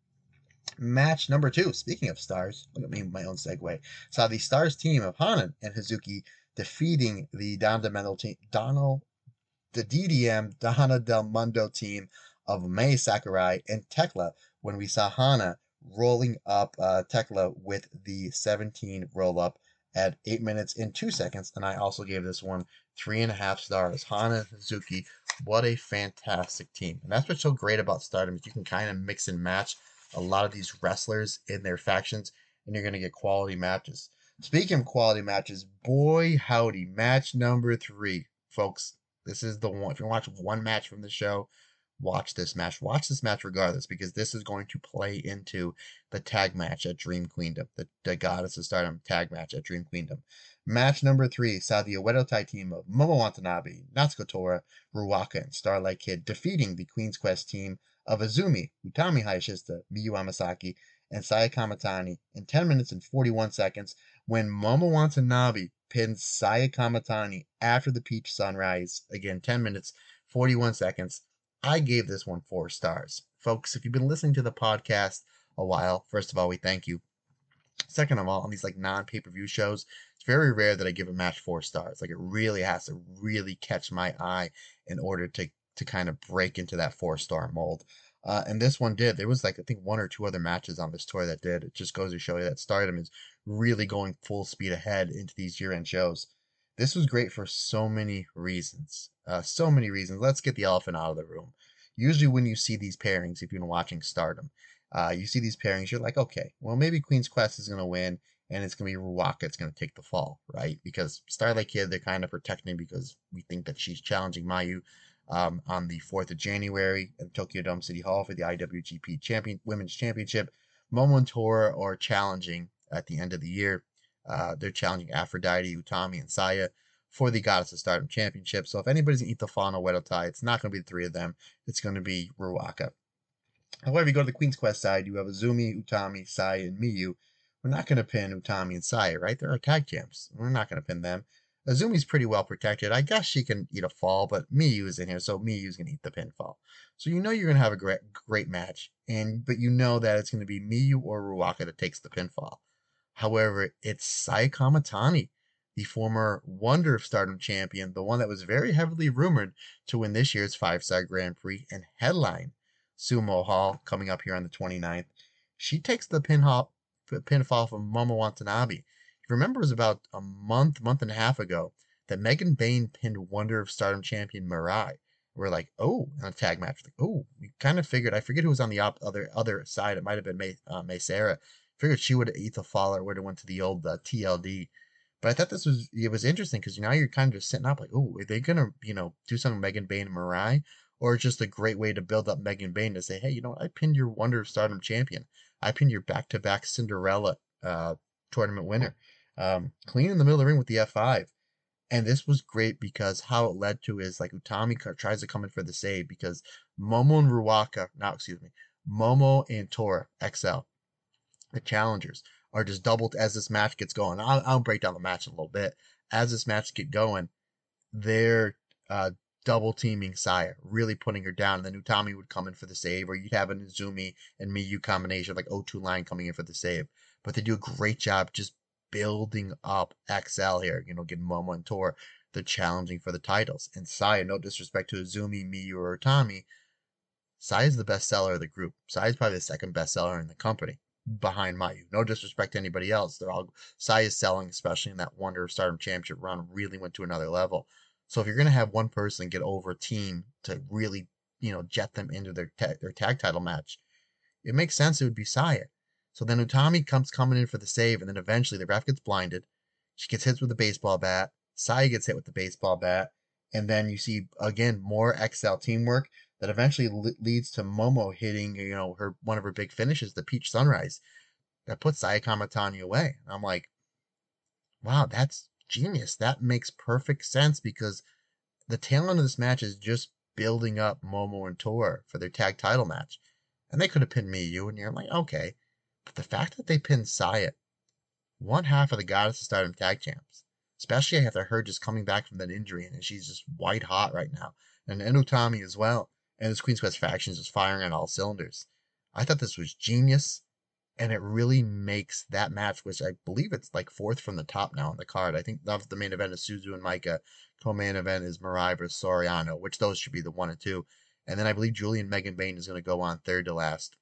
Match number two, speaking of stars, look at me, my own segue, saw the Stars team of Hanan and Hazuki defeating the Don Demendo team, Donald, the D D M Donna Del Mundo team of Mai Sakurai and Tekla, when we saw Hana rolling up uh, Tekla with the seventeen roll up at eight minutes and two seconds. And I also gave this one three and a half stars. Hana and Hazuki, what a fantastic team. And that's what's so great about Stardom, is you can kind of mix and match a lot of these wrestlers in their factions, and you're going to get quality matches. Speaking of quality matches, boy howdy, match number three, folks. This is the one. If you watch one match from the show, watch this match. Watch this match regardless, because this is going to play into the tag match at Dream Queendom, the, the Goddess of Stardom tag match at Dream Queendom. Match number three saw the Oedo Tai team of Momo Watanabe, Natsuko Tora, Ruaka, and Starlight Kid defeating the Queen's Quest team of Azumi, Utami Hayashishita, Miyu Amasaki, and Saya Kamatani in ten minutes and forty-one seconds, when Momo Watanabe pinned Saya Kamatani after the Peach Sunrise. Again, ten minutes, forty-one seconds. I gave this one four stars. Folks, if you've been listening to the podcast a while, first of all, we thank you. Second of all, on these like non-pay-per-view shows, it's very rare that I give a match four stars. Like, it really has to really catch my eye in order to to kind of break into that four-star mold. Uh, and this one did. There was like, I think, one or two other matches on this tour that did. It just goes to show you that Stardom is really going full speed ahead into these year-end shows. This was great for so many reasons. Uh, so many reasons. Let's get the elephant out of the room. Usually when you see these pairings, if you've been watching Stardom, uh, you see these pairings, you're like, okay, well, maybe Queen's Quest is going to win, and it's going to be Ruaka that's going to take the fall, right? Because Starlight Kid, they're kind of protecting because we think that she's challenging Mayu Um, on the fourth of January at Tokyo Dome City Hall for the I W G P Champion Women's Championship. Momo and Tora are challenging at the end of the year. Uh, they're challenging Aphrodite, Utami, and Saya for the Goddess of Stardom Championship. So if anybody's going to eat the fall on Oedo Tai, it's not going to be the three of them. It's going to be Ruaka. However, if you go to the Queen's Quest side, you have Azumi, Utami, Saya, and Miyu. We're not going to pin Utami and Saya, right? They're our tag champs. We're not going to pin them. Azumi's pretty well protected. I guess she can eat a fall, but Miyu is in here, so Miyu's going to eat the pinfall. So you know you're going to have a great great match, and but you know that it's going to be Miyu or Ruaka that takes the pinfall. However, it's Saya Kamatani, the former Wonder of Stardom champion, the one that was very heavily rumored to win this year's five-star Grand Prix and headline Sumo Hall coming up here on the twenty-ninth. She takes the pinfall, pinfall from Momo Watanabe. Remember, it was about a month, month and a half ago that Megan Bayne pinned Wonder of Stardom champion Mirai. We're like, oh, on a tag match. Like, oh, we kind of figured. I forget who was on the op- other other side. It might have been May uh, May Sarah. Figured she would have eat the Fowler, would have went to the old uh, T L D. But I thought this was it was interesting because now you're kind of just sitting up like, oh, are they gonna you know do something with Megan Bayne and Mariah, or it's just a great way to build up Megan Bayne to say, hey, you know what? I pinned your Wonder of Stardom champion. I pinned your back-to-back Cinderella uh, tournament winner, um, clean in the middle of the ring with the F five. And this was great because how it led to is like Utami tries to come in for the save because Momo and Ruaka, now excuse me, Momo and Tora X L, the challengers, are just doubled as this match gets going. I'll, I'll break down the match in a little bit. As this match get going, they're uh, double teaming Saya, really putting her down. And then Utami would come in for the save, or you'd have an Izumi and Miyu combination, like O two line coming in for the save. But they do a great job just building up X L here, you know, getting Momo and Tora. They're challenging for the titles. And Saya, no disrespect to Izumi, Miyu, or Utami, Saya's the best seller of the group. Saya's probably the second best seller in the company, behind Mayu. No disrespect to anybody else. They're all Saya's selling, especially in that Wonder of Stardom Championship run, really went to another level. So if you're gonna have one person get over a team to really, you know, jet them into their ta- their tag title match, it makes sense it would be Saya. So then Utami comes coming in for the save, and then eventually the ref gets blinded. She gets hit with a baseball bat. Saya gets hit with the baseball bat, and then you see again more X L teamwork that eventually le- leads to Momo hitting, you know, her one of her big finishes, the Peach Sunrise, that puts Saya Kamatani away. And I'm like, wow, that's genius. That makes perfect sense because the tail end of this match is just building up Momo and Tora for their tag title match. And they could have pinned Miyu, and you're like, okay. But the fact that they pinned Saya, one half of the Goddess of Stardom tag champs, especially after her just coming back from that injury, and she's just white hot right now, and Utami as well, and this Queen's Quest faction is just firing on all cylinders. I thought this was genius, and it really makes that match, which I believe it's like fourth from the top now on the card. I think the main event is Suzu and Micah. Co-main event is Mariah versus Soriano, which those should be the one and two. And then I believe Julie and Megan Bayne is going to go on third to last.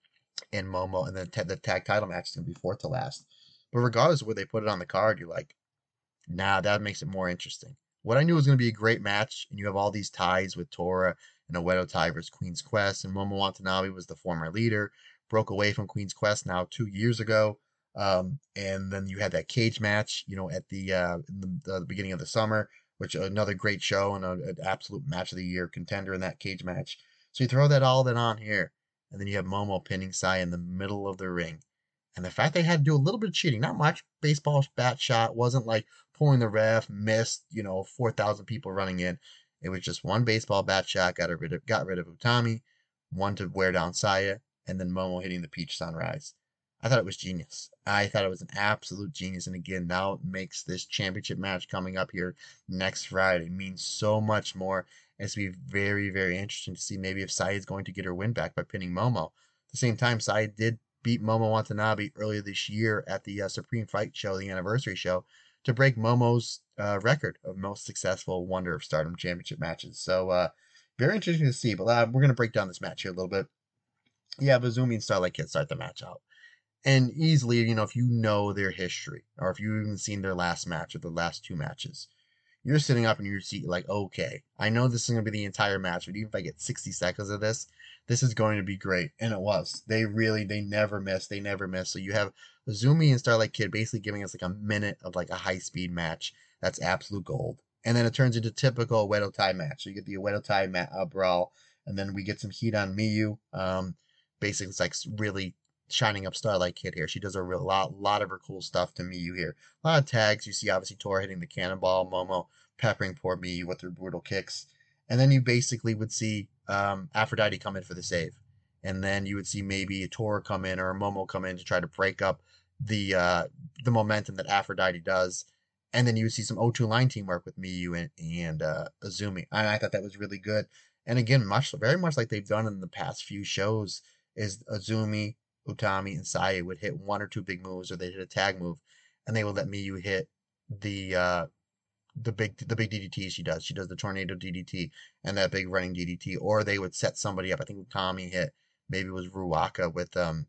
And Momo, and then t- the tag title match is going to be fourth to last. But regardless of where they put it on the card, you're like, nah, that makes it more interesting. What I knew was going to be a great match, and you have all these ties with Tora and Oedo Tai versus Queen's Quest, and Momo Watanabe was the former leader, broke away from Queen's Quest now two years ago, um, and then you had that cage match, you know, at the uh, in the, the beginning of the summer, which another great show and a, an absolute match of the year contender in that cage match. So you throw that all that on here, and then you have Momo pinning Saya in the middle of the ring. And the fact they had to do a little bit of cheating, not much, baseball bat shot, wasn't like pulling the ref, missed, you know, four thousand people running in. It was just one baseball bat shot, got rid of, got rid of Utami, one to wear down Saya, and then Momo hitting the Peach Sunrise. I thought it was genius. I thought it was an absolute genius. And again, now it makes this championship match coming up here next Friday mean so much more. It's going to be very, very interesting to see maybe if Saya is going to get her win back by pinning Momo. At the same time, Saya did beat Momo Watanabe earlier this year at the uh, Supreme Fight Show, the anniversary show, to break Momo's uh, record of most successful Wonder of Stardom championship matches. So, uh, very interesting to see. But uh, we're going to break down this match here a little bit. Yeah, Izumi and Starlight Kid start the match out. And easily, you know, if you know their history, or if you've even seen their last match or the last two matches, you're sitting up in your seat like, okay, I know this is going to be the entire match, but even if I get sixty seconds of this, this is going to be great. And it was. They really, they never miss. They never miss. So you have Izumi and Starlight Kid basically giving us like a minute of like a high-speed match. That's absolute gold. And then it turns into typical Oedo Tai match. So you get the Oedo Tai ma- uh, brawl, and then we get some heat on Miyu. Um, basically, it's like really shining up Starlight Kid here. She does a real lot, lot of her cool stuff to Miyu here. A lot of tags. You see, obviously, Tora hitting the cannonball, Momo peppering poor Miyu with her brutal kicks. And then you basically would see um, Aphrodite come in for the save. And then you would see maybe a Tora come in or a Momo come in to try to break up the uh, the momentum that Aphrodite does. And then you would see some O two line teamwork with Miyu and, and uh, Izumi. And I thought that was really good. And again, much very much like they've done in the past few shows, is Izumi, Utami, and Saya would hit one or two big moves, or they'd hit a tag move, and they would let Miyu hit the uh, the big the big D D T she does. She does the tornado D D T and that big running D D T, or they would set somebody up. I think Utami hit, maybe it was Ruaka with um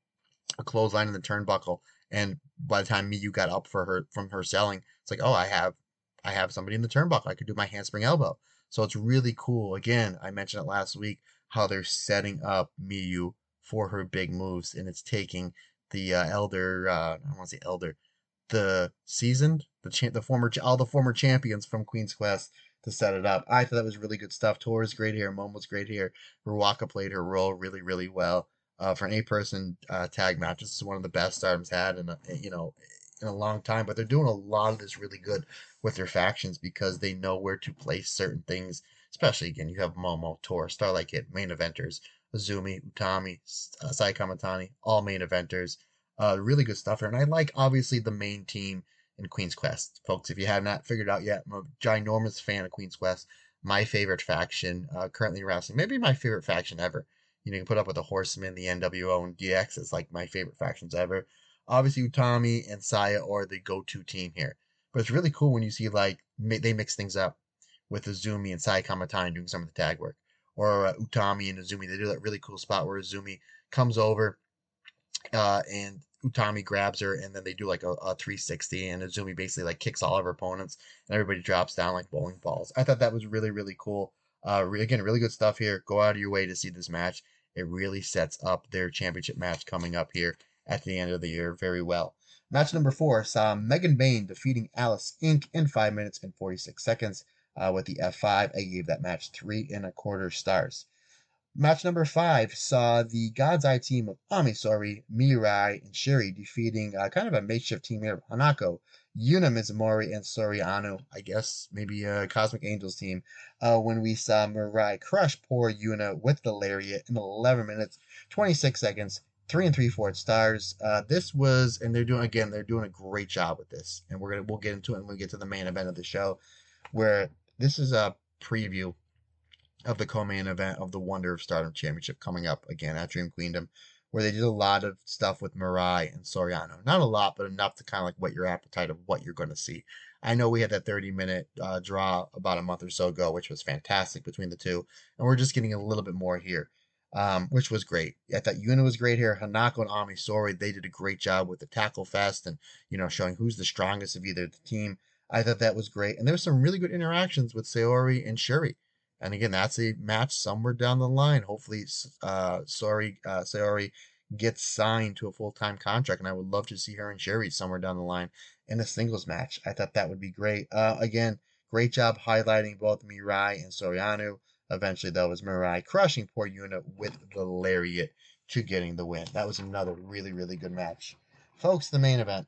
a clothesline in the turnbuckle, and by the time Miyu got up for her from her selling, it's like, oh, I have I have somebody in the turnbuckle. I could do my handspring elbow. So it's really cool. Again, I mentioned it last week, how they're setting up Miyu for her big moves, and it's taking the uh, elder, uh, I don't want to say elder, the seasoned, the cha- the former, all the former champions from Queen's Quest to set it up. I thought that was really good stuff. Tora's great here. Momo's great here. Ruaka played her role really, really well. Uh, for an eight-person uh, tag match, this is one of the best Stardom's had in a, you know, in a long time. But they're doing a lot of this really good with their factions because they know where to place certain things. Especially again, you have Momo, Tora, Starlight Kid, main eventers, Azumi, Utami, uh, Sai Kamatani, all main eventers. Uh, really good stuff here. And I like, obviously, the main team in Queen's Quest. Folks, if you have not figured out yet, I'm a ginormous fan of Queen's Quest. My favorite faction uh, currently wrestling. Maybe my favorite faction ever. You know, you can put up with the Horsemen, the N W O, and D X as like my favorite factions ever. Obviously, Utami and Saya are the go-to team here. But it's really cool when you see, like, they mix things up with Azumi and Sai Kamatani doing some of the tag work. Or uh, Utami and Azumi, they do that really cool spot where Azumi comes over uh, and Utami grabs her, and then they do like a, a three sixty, and Azumi basically like kicks all of her opponents, and everybody drops down like bowling balls. I thought that was really, really cool. Uh, re- again, really good stuff here. Go out of your way to see this match. It really sets up their championship match coming up here at the end of the year very well. Match number four saw Megan Bayne defeating Alice Incorporated in five minutes and forty-six seconds uh, with the F five. I gave that match three and a quarter stars. Match number five saw the God's Eye team of Amisori, Mirai, and Shiri defeating uh, kind of a makeshift team here of Hanako, Yuna Mizumori, and Soriano, I guess, maybe a Cosmic Angels team, uh, when we saw Mirai crush poor Yuna with the lariat in eleven minutes, twenty-six seconds, three and three-fourths stars. Uh, this was, and they're doing, again, they're doing a great job with this, and we're gonna, we'll get into it when we get to the main event of the show, where this is a preview of the co-main event of the Wonder of Stardom Championship coming up again at Dream Queendom, where they did a lot of stuff with Mirai and Soriano. Not a lot, but enough to kind of like whet your appetite of what you're going to see. I know we had that thirty-minute uh, draw about a month or so ago, which was fantastic between the two, and we're just getting a little bit more here, um, which was great. I thought Yuna was great here. Hanako and Amisori, they did a great job with the tackle fest and, you know, showing who's the strongest of either team. I thought that was great, and there were some really good interactions with Saori and Shuri. And again, that's a match somewhere down the line. Hopefully, uh, sorry, uh, Saori gets signed to a full-time contract, and I would love to see her and Sherry somewhere down the line in a singles match. I thought that would be great. Uh, again, great job highlighting both Mirai and Soriano. Eventually, though, was Mirai crushing poor Yuna with the lariat to getting the win. That was another really, really good match. Folks, the main event.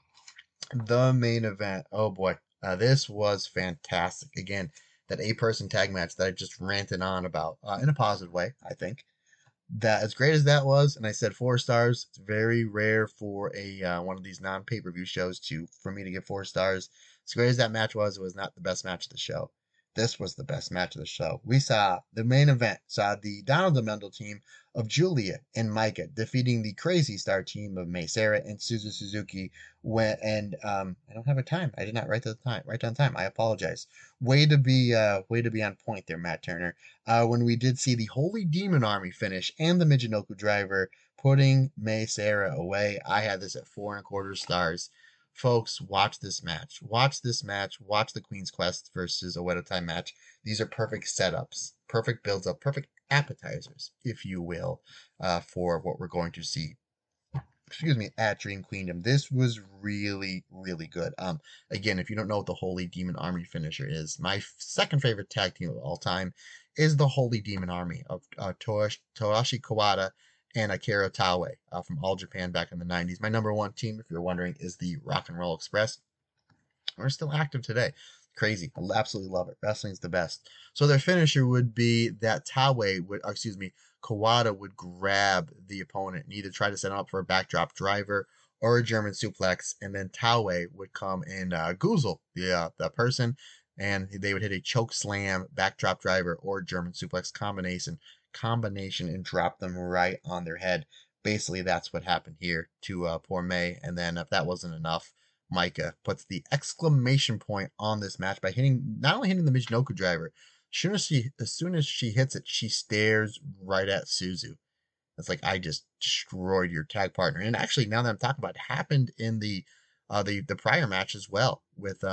The main event. Oh, boy. Uh, this was fantastic. Again, that eight-person tag match that I just ranted on about uh, in a positive way, I think. That as great as that was, and I said four stars, it's very rare for a uh, one of these non-pay-per-view shows to for me to give four stars. As great as that match was, it was not the best match of the show. This was the best match of the show. We saw the main event, saw the Donald DeMendel team of Julia and Micah defeating the Crazy Star team of Mei Seira and Suzu Suzuki. When and um, I don't have a time. I did not write the time. Write down time. I apologize. Way to be, uh, way to be on point there, Matt Turner. Uh, when we did see the Holy Demon Army finish and the Michinoku Driver putting Mei Seira away, I had this at four and a quarter stars. Folks, watch this match. Watch this match. Watch the Queen's Quest versus Oedo Tai match. These are perfect setups, perfect builds up, perfect appetizers, if you will, uh, for what we're going to see. Excuse me, at Dream Queendom. This was really, really good. Um, again, if you don't know what the Holy Demon Army finisher is, my f- second favorite tag team of all time is the Holy Demon Army of uh, Tosh- Torashi Kawada and Akira Taue uh, from All Japan back in the nineties. My number one team, if you're wondering, is the Rock and Roll Express. We're still active today. Crazy. I absolutely love it. Wrestling's the best. So their finisher would be that Taue would, or excuse me, Kawada would grab the opponent and either try to set him up for a backdrop driver or a German suplex, and then Taue would come and uh, goozle the, uh, the person, and they would hit a choke slam, backdrop driver, or German suplex combination combination and drop them right on their head. Basically, that's what happened here to uh, poor May. And then if that wasn't enough, Micah puts the exclamation point on this match by hitting, not only hitting the Michinoku Driver, as soon as she, as soon as she hits it, she stares right at Suzu. It's like, I just destroyed your tag partner. And actually, now that I'm talking about it, happened in the uh, the the prior match as well with um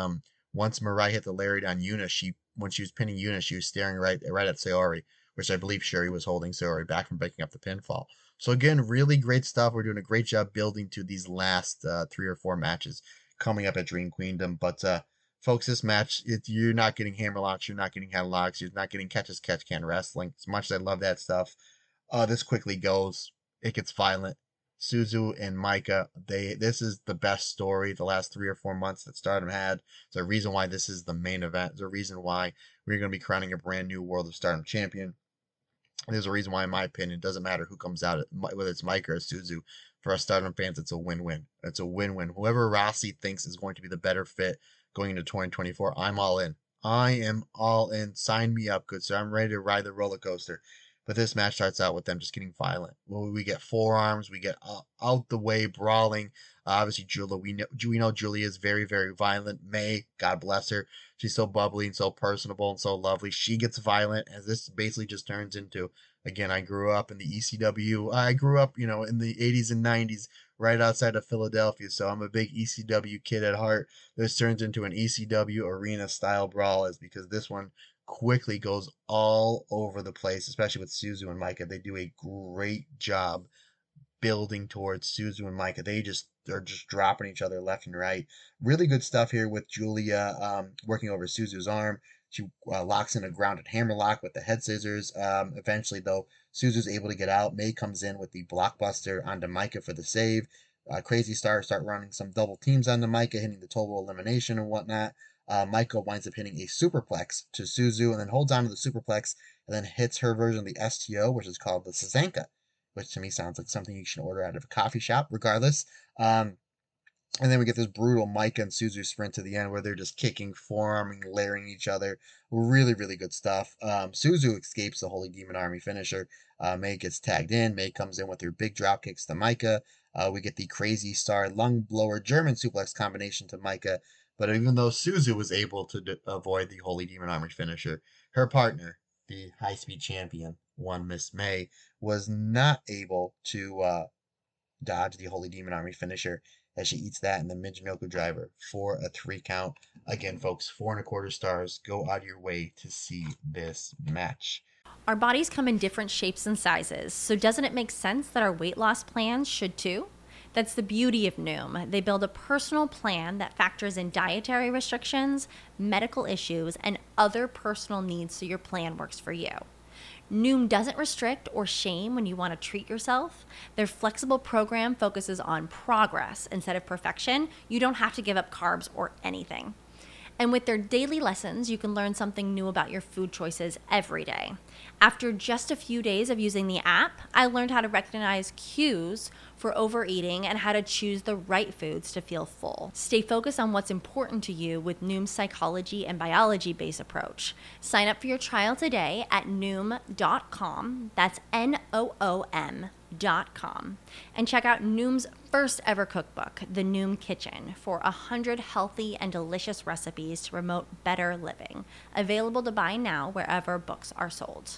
once Mirai hit the lariat on Yuna, she when she was pinning Yuna, she was staring right right at Sayori, which I believe Shuri was holding Sayori back from breaking up the pinfall. So again, really great stuff. We're doing a great job building to these last uh, three or four matches coming up at Dream Queendom. But uh, folks, this match, it, you're not getting hammerlocks, you're not getting headlocks, you're not getting catch as catch can wrestling. As much as I love that stuff, uh, this quickly goes. It gets violent. Suzu and Maika, they this is the best story the last three or four months that Stardom had. There's a reason why this is the main event. There's a reason why we're going to be crowning a brand new World of Stardom champion. There's a reason why, in my opinion, it doesn't matter who comes out, whether it's Maika or Suzu. For us Stardom fans, it's a win-win. It's a win-win. Whoever Rossi thinks is going to be the better fit going into twenty twenty-four, I'm all in. I am all in. Sign me up, good sir. I'm ready to ride the roller coaster. But this match starts out with them just getting violent. Well, we get forearms, we get out, out the way brawling. Uh, obviously, Julia, we know, we know Julia is very, very violent. May, God bless her, she's so bubbly and so personable and so lovely. She gets violent, as this basically just turns into, again, I grew up in the E C W. I grew up, you know, in the eighties and nineties, right outside of Philadelphia. So I'm a big E C W kid at heart. This turns into an E C W arena style brawl, is because this one quickly goes all over the place, especially with Suzu and Maika. They do a great job building towards Suzu and Maika. They just they're just dropping each other left and right. Really good stuff here with Julia um, working over Suzu's arm. She uh, locks in a grounded hammerlock with the head scissors. Um, eventually, though, Suzu's able to get out. May comes in with the blockbuster onto Maika for the save. Uh, Crazy Star start running some double teams onto Maika, hitting the total elimination and whatnot. Uh, Maika winds up hitting a superplex to Suzu and then holds on to the superplex and then hits her version of the S T O, which is called the Sazanka, which to me sounds like something you should order out of a coffee shop, regardless. Um, and then we get this brutal Maika and Suzu sprint to the end where they're just kicking, forearming, layering each other. Really, really good stuff. Um, Suzu escapes the Holy Demon Army finisher. Uh, May gets tagged in. May comes in with her big drop kicks to Maika. Uh, we get the Crazy Star lung blower German suplex combination to Maika. But even though Suzu was able to d- avoid the Holy Demon Army finisher, her partner, the high-speed champion, one Miss May, was not able to uh, dodge the Holy Demon Army finisher as she eats that in the Michinoku driver for a three count. Again, folks, four and a quarter stars. Go out of your way to see this match. Our bodies come in different shapes and sizes, so doesn't it make sense that our weight loss plans should too? That's the beauty of Noom. They build a personal plan that factors in dietary restrictions, medical issues, and other personal needs so your plan works for you. Noom doesn't restrict or shame when you want to treat yourself. Their flexible program focuses on progress instead of perfection. You don't have to give up carbs or anything. And with their daily lessons, you can learn something new about your food choices every day. After just a few days of using the app, I learned how to recognize cues for overeating and how to choose the right foods to feel full. Stay focused on what's important to you with Noom's psychology and biology-based approach. Sign up for your trial today at noom dot com. That's N O O M dot com. And check out Noom's first ever cookbook, The Noom Kitchen, for one hundred healthy and delicious recipes to promote better living. Available to buy now wherever books are sold.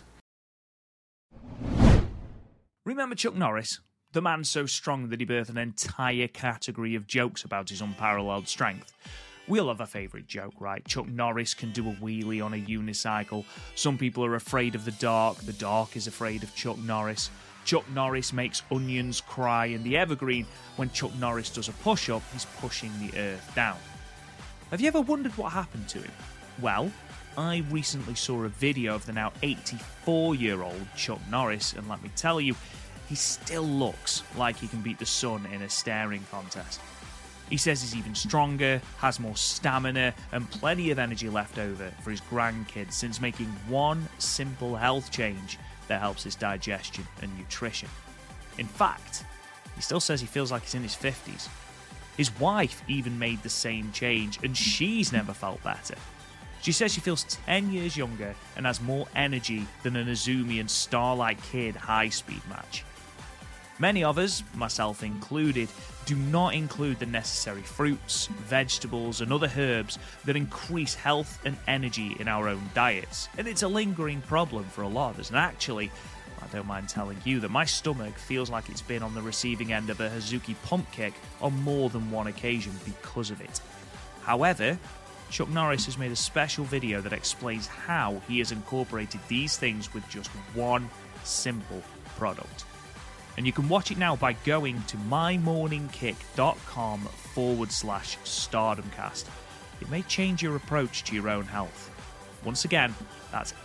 Remember Chuck Norris? The man so strong that he birthed an entire category of jokes about his unparalleled strength. We all have a favourite joke, right? Chuck Norris can do a wheelie on a unicycle. Some people are afraid of the dark. The dark is afraid of Chuck Norris. Chuck Norris makes onions cry in the evergreen. When Chuck Norris does a push-up, he's pushing the earth down. Have you ever wondered what happened to him? Well, I recently saw a video of the now eighty-four-year-old Chuck Norris, and let me tell you, he still looks like he can beat the sun in a staring contest. He says he's even stronger, has more stamina, and plenty of energy left over for his grandkids since making one simple health change that helps his digestion and nutrition. In fact, he still says he feels like he's in his fifties. His wife even made the same change, and she's never felt better. She says she feels ten years younger and has more energy than an Azumi and Starlight Kid high-speed match. Many of us, myself included, do not include the necessary fruits, vegetables, and other herbs that increase health and energy in our own diets. And it's a lingering problem for a lot of us. And actually, I don't mind telling you that my stomach feels like it's been on the receiving end of a Hazuki pump kick on more than one occasion because of it. However, Chuck Norris has made a special video that explains how he has incorporated these things with just one simple product. And you can watch it now by going to mymorningkick.com forward slash stardomcast. It may change your approach to your own health. Once again, that's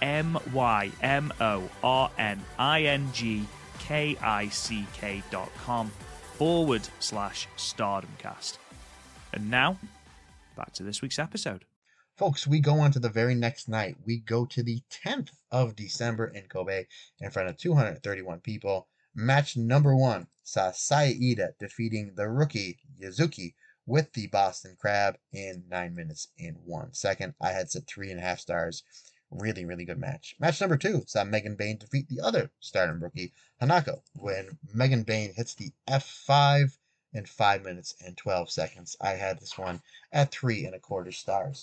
M-Y-M-O-R-N-I-N-G-K-I-C-K dot com forward slash stardomcast. And now, back to this week's episode. Folks, we go on to the very next night. We go to the tenth of December in Kobe in front of two hundred thirty-one people. Match number one saw Saida defeating the rookie Yuzuki with the Boston Crab in nine minutes and one second. I had set three and a half stars. Really, really good match. Match number two saw Megan Bayne defeat the other Stardom rookie, Hanako, when Megan Bayne hits the F five in five minutes and twelve seconds. I had this one at three and a quarter stars.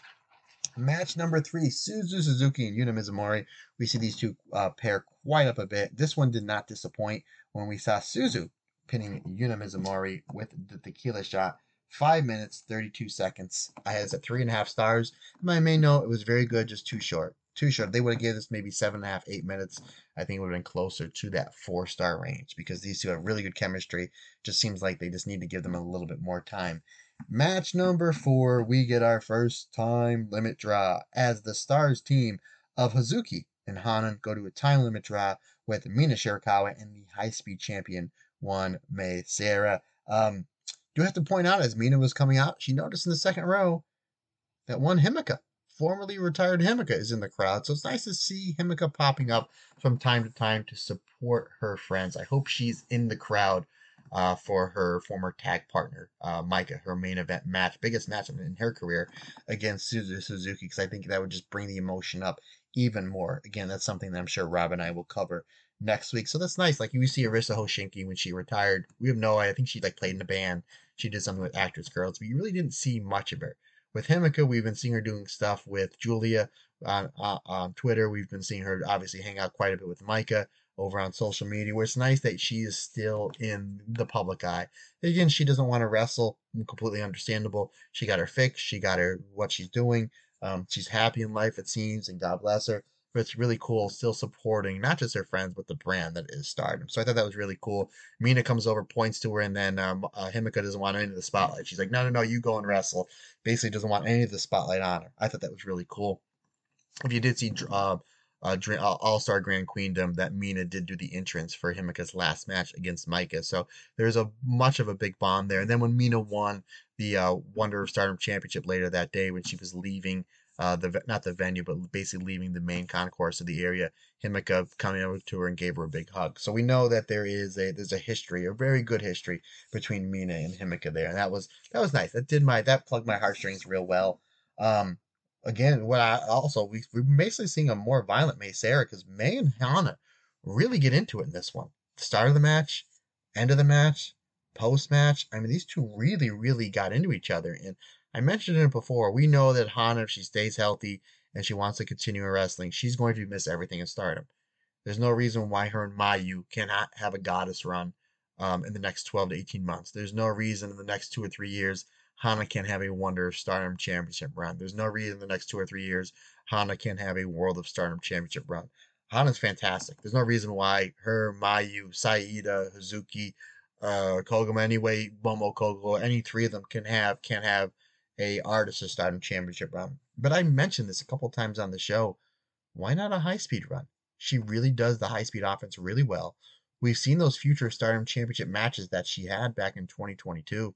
Match number three, Suzu Suzuki and Yuna Mizumori. We see these two uh, pair quite up a bit. This one did not disappoint when we saw Suzu pinning Yuna Mizumori with the tequila shot. Five minutes, thirty-two seconds. I had this at three and a half stars. My main note, it was very good, just too short. Too short. They would have given this maybe seven and a half, eight minutes. I think it would have been closer to that four star range because these two have really good chemistry. Just seems like they just need to give them a little bit more time. Match number four, we get our first time limit draw as the Stars team of Hazuki and Hanan go to a time limit draw with Mina Shirakawa and the high speed champion, one Mei Seira. Um, do have to point out, as Mina was coming out, she noticed in the second row that one Himeka, formerly retired Himeka, is in the crowd. So it's nice to see Himeka popping up from time to time to support her friends. I hope she's in the crowd uh, for her former tag partner, uh, Maika, her main event match, biggest match in her career against Suzu Suzuki, because I think that would just bring the emotion up even more. Again, that's something that I'm sure Rob and I will cover next week. So that's nice. Like you see Arisa Hoshinki when she retired. We have no idea. I think she like played in a band. She did something with Actors Girls, but you really didn't see much of her. With Himeka, we've been seeing her doing stuff with Julia on, uh, on Twitter. We've been seeing her obviously hang out quite a bit with Maika over on social media, where it's nice that she is still in the public eye. Again, she doesn't want to wrestle. Completely understandable. She got her fix. She got her what she's doing. Um, she's happy in life, it seems, and God bless her. But it's really cool still supporting not just her friends, but the brand that is Stardom. So I thought that was really cool. Mina comes over, points to her, and then um, uh, Himeka doesn't want any of the spotlight. She's like, no, no, no, you go and wrestle. Basically doesn't want any of the spotlight on her. I thought that was really cool. If you did see uh, uh, All-Star Grand Queendom, that Mina did do the entrance for Himeka's last match against Maika. So there's a much of a big bond there. And then when Mina won the uh, Wonder of Stardom Championship later that day, when she was leaving Uh, the not the venue, but basically leaving the main concourse of the area, Himeka coming over to her and gave her a big hug. So we know that there is a there's a history, a very good history between Mina and Himeka there, and that was that was nice. That did my that plugged my heartstrings real well. Um, again, what I also we we're basically seeing a more violent Mei Seira because Mei and Hana really get into it in this one. Start of the match, end of the match, post match. I mean, these two really really got into each other and. I mentioned it before. We know that Hana, if she stays healthy and she wants to continue her wrestling, she's going to miss everything in Stardom. There's no reason why her and Mayu cannot have a goddess run um, in the next twelve to eighteen months. There's no reason in the next two or three years Hana can't have a Wonder of Stardom Championship run. There's no reason in the next two or three years Hana can't have a World of Stardom Championship run. Hana's fantastic. There's no reason why her, Mayu, Saida, Hazuki, uh, Koguma, anyway, Momo Kogo, any three of them can have can have a Artist of Stardom Championship run. But I mentioned this a couple times on the show. Why not a high-speed run? She really does the high-speed offense really well. We've seen those future Stardom Championship matches that she had back in twenty twenty-two.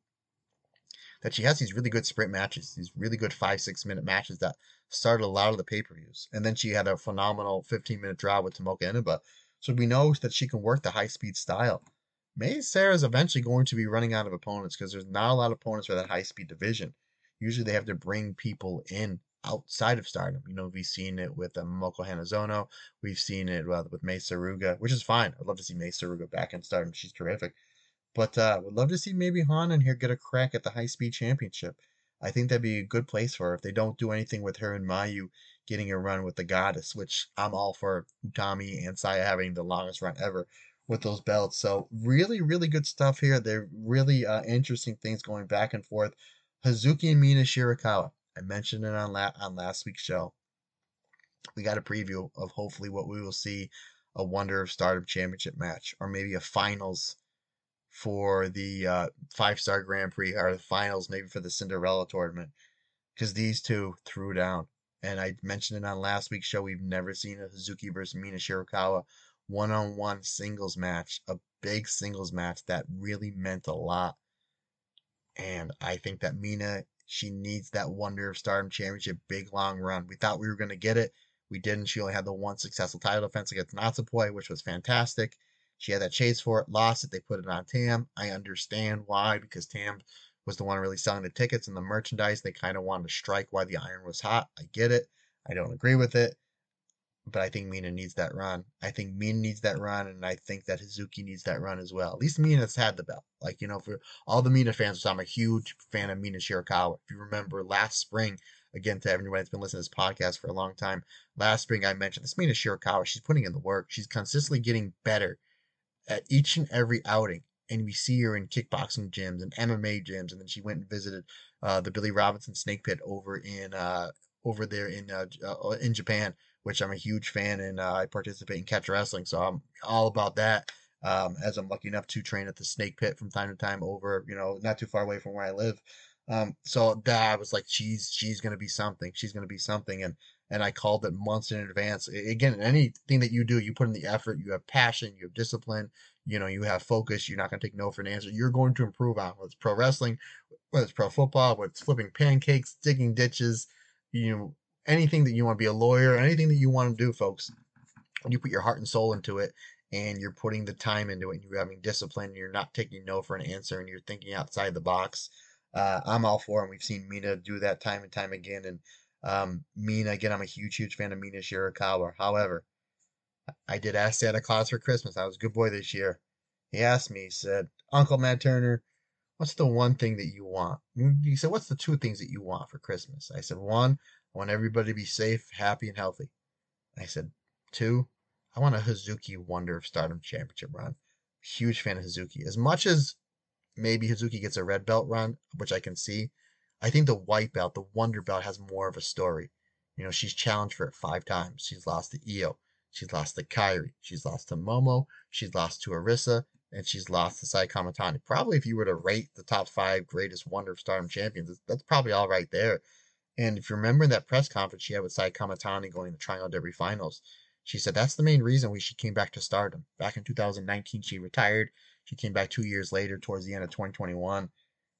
That she has these really good sprint matches, these really good five, six minute matches that started a lot of the pay-per-views. And then she had a phenomenal fifteen minute draw with Tomoka Inaba. So we know that she can work the high-speed style. Mei Seira is eventually going to be running out of opponents because there's not a lot of opponents for that high-speed division. Usually they have to bring people in outside of Stardom. You know, we've seen it with um, Momoko Hanazono. We've seen it uh, with Mei Saruga, which is fine. I'd love to see Mei Saruga back in Stardom. She's terrific. But uh, would love to see maybe Hana in here get a crack at the High Speed Championship. I think that'd be a good place for her if they don't do anything with her and Mayu getting a run with the Goddess, which I'm all for Utami and Saya having the longest run ever with those belts. So really, really good stuff here. They're really uh, interesting things going back and forth. Hazuki and Mina Shirakawa. I mentioned it on, la- on last week's show. We got a preview of hopefully what we will see, a Wonder of Stardom Championship match, or maybe a finals for the uh, five-star Grand Prix, or the finals maybe for the Cinderella tournament, because these two threw down. And I mentioned it on last week's show, we've never seen a Hazuki versus Mina Shirakawa one-on-one singles match, a big singles match that really meant a lot. And I think that Mina, she needs that Wonder of Stardom Championship big long run. We thought we were going to get it. We didn't. She only had the one successful title defense against Natsupoi, which was fantastic. She had that chase for it, lost it. They put it on Tam. I understand why, because Tam was the one really selling the tickets and the merchandise. They kind of wanted to strike while the iron was hot. I get it. I don't agree with it. But I think Mina needs that run. I think Mina needs that run, and I think that Hazuki needs that run as well. At least Mina's had the belt. Like, you know, for all the Mina fans, I'm a huge fan of Mina Shirakawa. If you remember last spring, again, to everyone that's been listening to this podcast for a long time, last spring I mentioned this Mina Shirakawa. She's putting in the work. She's consistently getting better at each and every outing. And we see her in kickboxing gyms and M M A gyms. And then she went and visited uh, the Billy Robinson Snake Pit over in uh, over there in uh, uh, in Japan, which I'm a huge fan, and uh, I participate in catch wrestling, so I'm all about that. Um, as I'm lucky enough to train at the Snake Pit from time to time over, you know, not too far away from where I live. Um, so that I was like, she's she's gonna be something. She's gonna be something, and and I called it months in advance. Again, anything that you do, you put in the effort. You have passion. You have discipline. You know, you have focus. You're not gonna take no for an answer. You're going to improve on whether it's pro wrestling, whether it's pro football, whether it's flipping pancakes, digging ditches. You know, anything that you want to be a lawyer, anything that you want to do, folks, when you put your heart and soul into it and you're putting the time into it and you're having discipline, and you're not taking no for an answer and you're thinking outside the box, uh, I'm all for it. And we've seen Mina do that time and time again. And um, Mina, again, I'm a huge, huge fan of Mina Shirakawa. However, I did ask Santa Claus for Christmas. I was a good boy this year. He asked me, he said, Uncle Matt Turner, what's the one thing that you want? He said, what's the two things that you want for Christmas? I said, one, I want everybody to be safe, happy, and healthy. I said, two, I want a Hazuki Wonder of Stardom Championship run. Huge fan of Hazuki. As much as maybe Hazuki gets a red belt run, which I can see, I think the white belt, the Wonder belt, has more of a story. You know, she's challenged for it five times. She's lost to Io. She's lost to Kairi. She's lost to Momo. She's lost to Arisa. And she's lost to Sai Kamatani. Probably if you were to rate the top five greatest Wonder of Stardom champions, that's probably all right there. And if you remember that press conference she had with Sai Kamatani going to Triangle Derby Finals, she said that's the main reason we she came back to Stardom. Back in two thousand nineteen, she retired. She came back two years later towards the end of twenty twenty-one.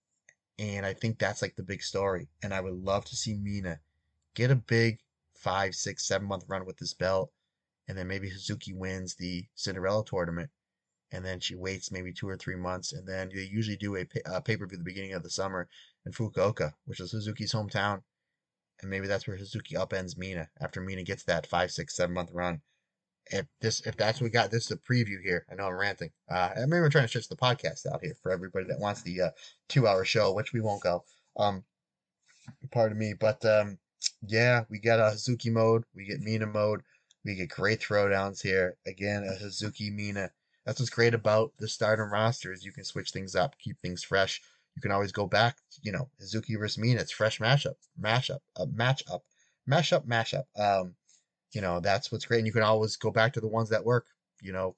And I think that's like the big story. And I would love to see Mina get a big five, six, seven month run with this belt. And then maybe Hazuki wins the Cinderella tournament. And then she waits maybe two or three months, and then they usually do a, pay- a pay-per-view at the beginning of the summer in Fukuoka, which is Hazuki's hometown, and maybe that's where Hazuki upends Mina after Mina gets that five, six, seven month run. If this, if that's what we got, this is a preview here. I know I'm ranting. Uh, I maybe I'm trying to stretch the podcast out here for everybody that wants the uh, two-hour show, which we won't go. Um, pardon me, but um, yeah, we got a Hazuki mode, we get Mina mode, we get great throwdowns here. Again, a Hazuki Mina. That's what's great about the Stardom roster is you can switch things up, keep things fresh. You can always go back, you know, Hazuki versus Mina. It's fresh mashup, mashup, a matchup, mashup, mashup. Um, you know, that's what's great. And you can always go back to the ones that work, you know,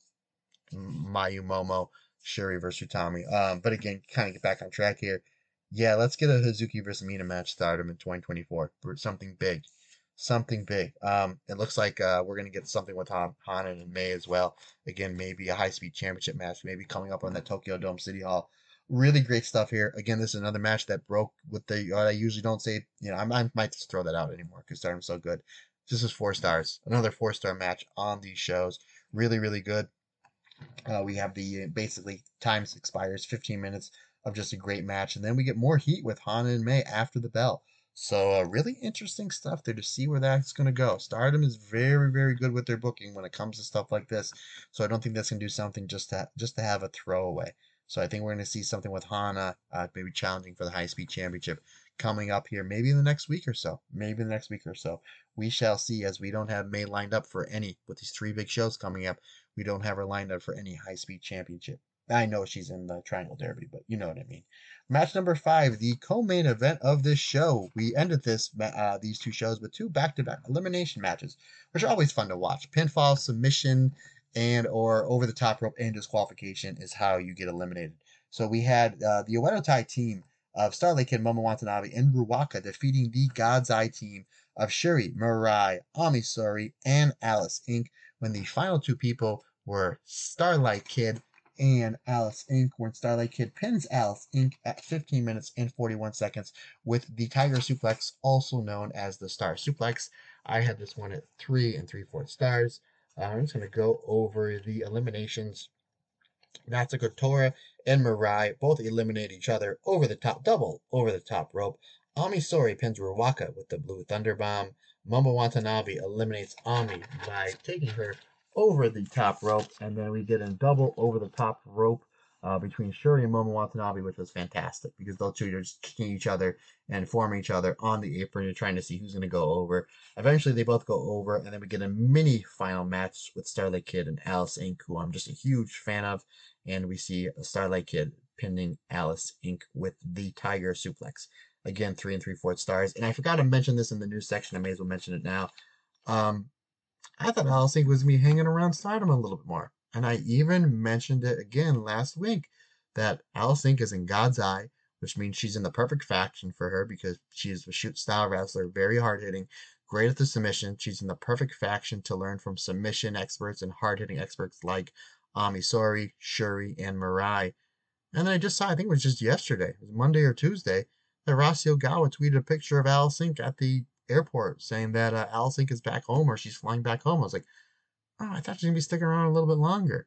Mayu, Momo, Shuri versus Utami. Um, but again, kind of get back on track here. Yeah, let's get a Hazuki versus Mina match Stardom in twenty twenty-four for something big. Something big. Um, it looks like uh, we're going to get something with Han, Hanan in May as well. Again, maybe a high-speed championship match, maybe coming up on that Tokyo Dome City Hall. Really great stuff here. Again, this is another match that broke with the, what I usually don't say, you know, I, I might just throw that out anymore because Stardom's so good. This is four stars. Another four-star match on these shows. Really, really good. Uh, we have the, basically, time expires, fifteen minutes of just a great match. And then we get more heat with Hanan and May after the bell. So uh, really interesting stuff there to see where that's going to go. Stardom is very, very good with their booking when it comes to stuff like this. So I don't think that's going to do something just to, just to have a throwaway. So I think we're going to see something with Hana, uh, maybe challenging for the High Speed Championship coming up here, maybe in the next week or so. Maybe in the next week or so. We shall see, as we don't have May lined up for any, with these three big shows coming up, we don't have her lined up for any High Speed Championship I know she's in the Triangle Derby, but you know what I mean. Match number five, the co-main event of this show. We ended this uh, these two shows with two back-to-back elimination matches, which are always fun to watch. Pinfall, submission, and or over-the-top rope and disqualification is how you get eliminated. So we had uh, the Oedo Tai team of Starlight Kid, Momo Watanabe, and Ruaka defeating the God's Eye team of Shuri, Mirai, Ami Sourei, and Alice Incorporated. When the final two people were Starlight Kid and Alice Incorporated, when Starlight Kid pins Alice Incorporated at fifteen minutes and forty-one seconds with the Tiger Suplex, also known as the Star Suplex. I had this one at three and three-fourths stars. Uh, I'm just going to go over the eliminations. Natsuko Tora and Mirai both eliminate each other over the top, double over the top rope. Ami Sourei pins Ruaka with the Blue Thunder Bomb. Momo Watanabe eliminates Ami by taking her over the top rope, and then we get a double over the top rope uh, between Shuri and Momo Watanabe, which was fantastic because those two are just kicking each other and forming each other on the apron and trying to see who's going to go over. Eventually, they both go over, and then we get a mini final match with Starlight Kid and Alice Incorporated, who I'm just a huge fan of, and we see Starlight Kid pinning Alice Incorporated with the Tiger Suplex. Again, three and three-fourths stars. And I forgot to mention this in the news section. I may as well mention it now. Um, I thought Alice Incorporated was going to be hanging around Stardom a little bit more. And I even mentioned it again last week that Alice Incorporated is in God's Eye, which means she's in the perfect faction for her because she is a shoot-style wrestler, very hard-hitting, great at the submission. She's in the perfect faction to learn from submission experts and hard-hitting experts like Ami Sourei, Shuri, and Mirai. And then I just saw, I think it was just yesterday, it was Monday or Tuesday, that Rossy Ogawa tweeted a picture of Alice Incorporated at the airport saying that uh, Alice Incorporated is back home or she's flying back home. I was like, oh, I thought she was going to be sticking around a little bit longer.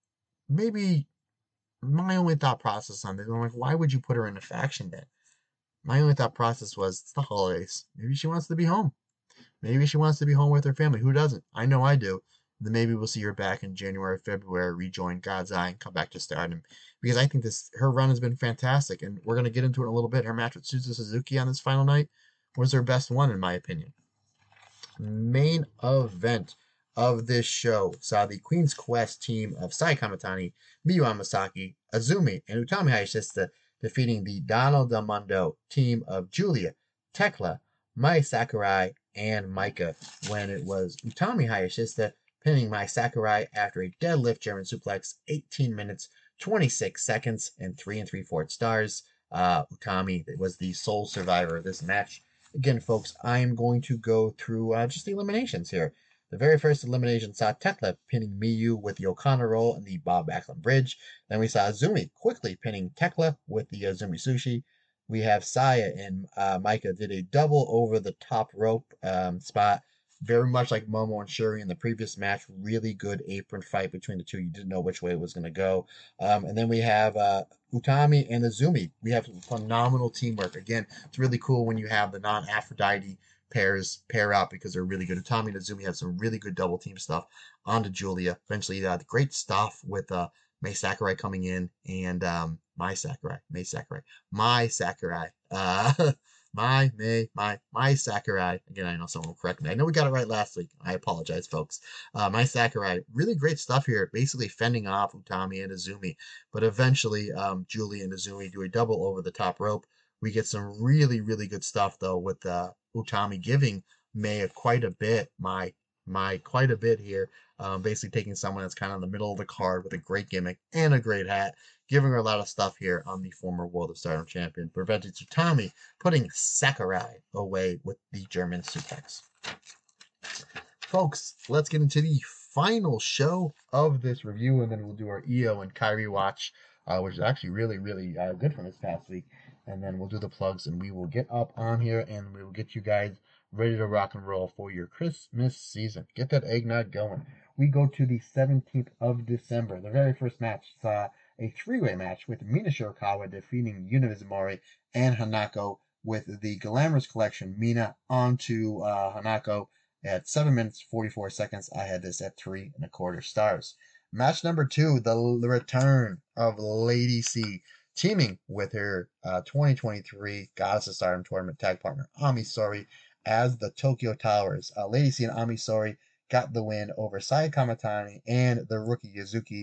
Maybe my only thought process on this, I'm like, why would you put her in a faction then? My only thought process was, it's the holidays. Maybe she wants to be home. Maybe she wants to be home with her family. Who doesn't? I know I do. Then maybe we'll see her back in January, February, rejoin God's Eye, and come back to Stardom. Because I think this her run has been fantastic, and we're going to get into it in a little bit. Her match with Suzu Suzuki on this final night was her best one, in my opinion. Main event of this show saw the Queen's Quest team of Sai Kamitani, Miyu Amasaki, Azumi, and Utami Hayashishita defeating the Donald Del Mundo team of Julia, Tekla, Mai Sakurai, and Maika, when it was Utami Hayashishita pinning Mai Sakurai after a deadlift German suplex, eighteen minutes, twenty-six seconds, and three and three-fourths stars. Uh, Utami was the sole survivor of this match. Again, folks, I am going to go through uh, just the eliminations here. The very first elimination saw Tekla pinning Miyu with the Okana roll and the Bob Backlund bridge. Then we saw Azumi quickly pinning Tekla with the Azumi Sushi. We have Saya and uh, Maika did a double over the top rope um, spot. Very much like Momo and Shuri in the previous match. Really good apron fight between the two. You didn't know which way it was going to go. Um, and then we have uh, Utami and Azumi. We have phenomenal teamwork. Again, it's really cool when you have the non-Aphrodite pairs pair up because they're really good. Utami and Azumi have some really good double team stuff onto Julia. Eventually, uh, great stuff with uh, Mai Sakurai coming in and um, Mai Sakurai. Mai Sakurai. Mai Sakurai. Uh, My, May, my, my Sakurai. Again, I know someone will correct me. I know we got it right last week. I apologize, folks. Uh, Mai Sakurai. Really great stuff here. Basically fending off Utami and Azumi. But eventually, um, Julie and Azumi do a double over the top rope. We get some really, really good stuff, though, with uh, Utami giving May quite a bit. My, my, quite a bit here. Um, basically taking someone that's kind of in the middle of the card with a great gimmick and a great hat. Giving her a lot of stuff here on the former World of Stardom champion. Prevented Utami putting Sakurai away with the German suplex. Folks, let's get into the final show of this review, and then we'll do our E O and Kairi watch, uh, which is actually really, really uh, good from this past week. And then we'll do the plugs, and we will get up on here, and we will get you guys ready to rock and roll for your Christmas season. Get that eggnog going. We go to the seventeenth of December. The very first match saw a three-way match with Mina Shirakawa defeating Yuna Mizumori and Hanako with the Glamorous Collection. Mina onto uh, Hanako at seven minutes, forty-four seconds. I had this at three and a quarter stars. Match number two, the return of Lady C, teaming with her uh, twenty twenty-three Goddess of Stardom Tournament tag partner, Ami Sourei, as the Tokyo Towers. Uh, Lady C and Ami Sourei got the win over Sai Kamitani and the rookie Yuzuki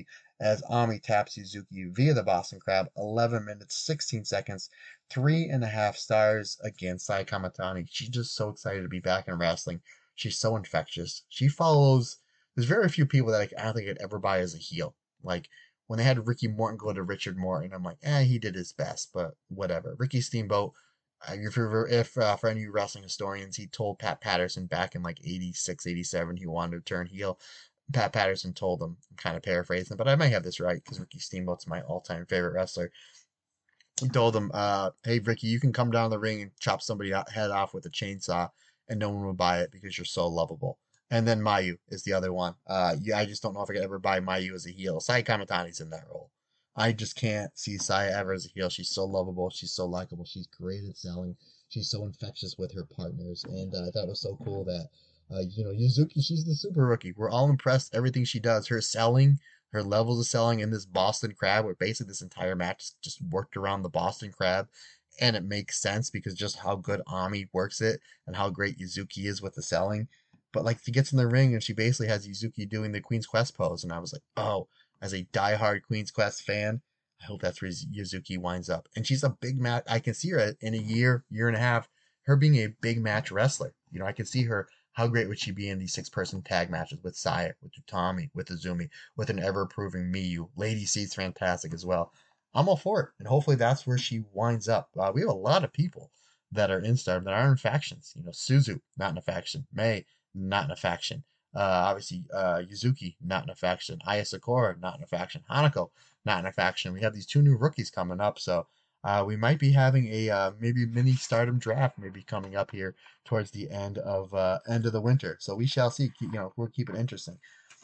as Ami taps Yuzuki via the Boston Crab, eleven minutes, sixteen seconds, three and a half stars again. Sai Kamatani, she's just so excited to be back in wrestling. She's so infectious. She follows, there's very few people that I, I don't think I'd ever buy as a heel. Like, when they had Ricky Morton go to Richard Morton, I'm like, eh, he did his best, but whatever. Ricky Steamboat, uh, if, if uh, for any of you wrestling historians, he told Pat Patterson back in like eighty-six, eighty-seven, he wanted to turn heel. Pat Patterson told him, I'm kind of paraphrasing, but I might have this right because Ricky Steamboat's my all-time favorite wrestler. He told him, uh, hey, Ricky, you can come down the ring and chop somebody's head off with a chainsaw, and no one will buy it because you're so lovable. And then Mayu is the other one. Uh, yeah, I just don't know if I could ever buy Mayu as a heel. Sai Kamatani's in that role. I just can't see Saya ever as a heel. She's so lovable. She's so likable. She's great at selling. She's so infectious with her partners. And uh, I thought it was so cool that, uh, you know, Yuzuki, she's the super rookie. We're all impressed. Everything she does, her selling, her levels of selling in this Boston Crab, where basically this entire match just worked around the Boston Crab. And it makes sense because just how good Ami works it and how great Yuzuki is with the selling. But like she gets in the ring and she basically has Yuzuki doing the Queen's Quest pose. And I was like, oh, as a diehard Queen's Quest fan, I hope that's where Yuzuki winds up. And she's a big match. I can see her in a year, year and a half, her being a big match wrestler. You know, I can see her. How great would she be in these six-person tag matches with Saya, with Utami, with Azumi, with an ever-improving Miyu? Lady C's fantastic as well. I'm all for it. And hopefully that's where she winds up. Uh, we have a lot of people that are in Stardom that are in factions. You know, Suzu, not in a faction. Mei, not in a faction. Uh, obviously, uh, Yuzuki, not in a faction. Aya Sakura, not in a faction. Hanako, not in a faction. We have these two new rookies coming up, so uh, we might be having a uh, maybe mini Stardom draft maybe coming up here towards the end of uh, end of the winter. So we shall see. You know, we'll keep it interesting.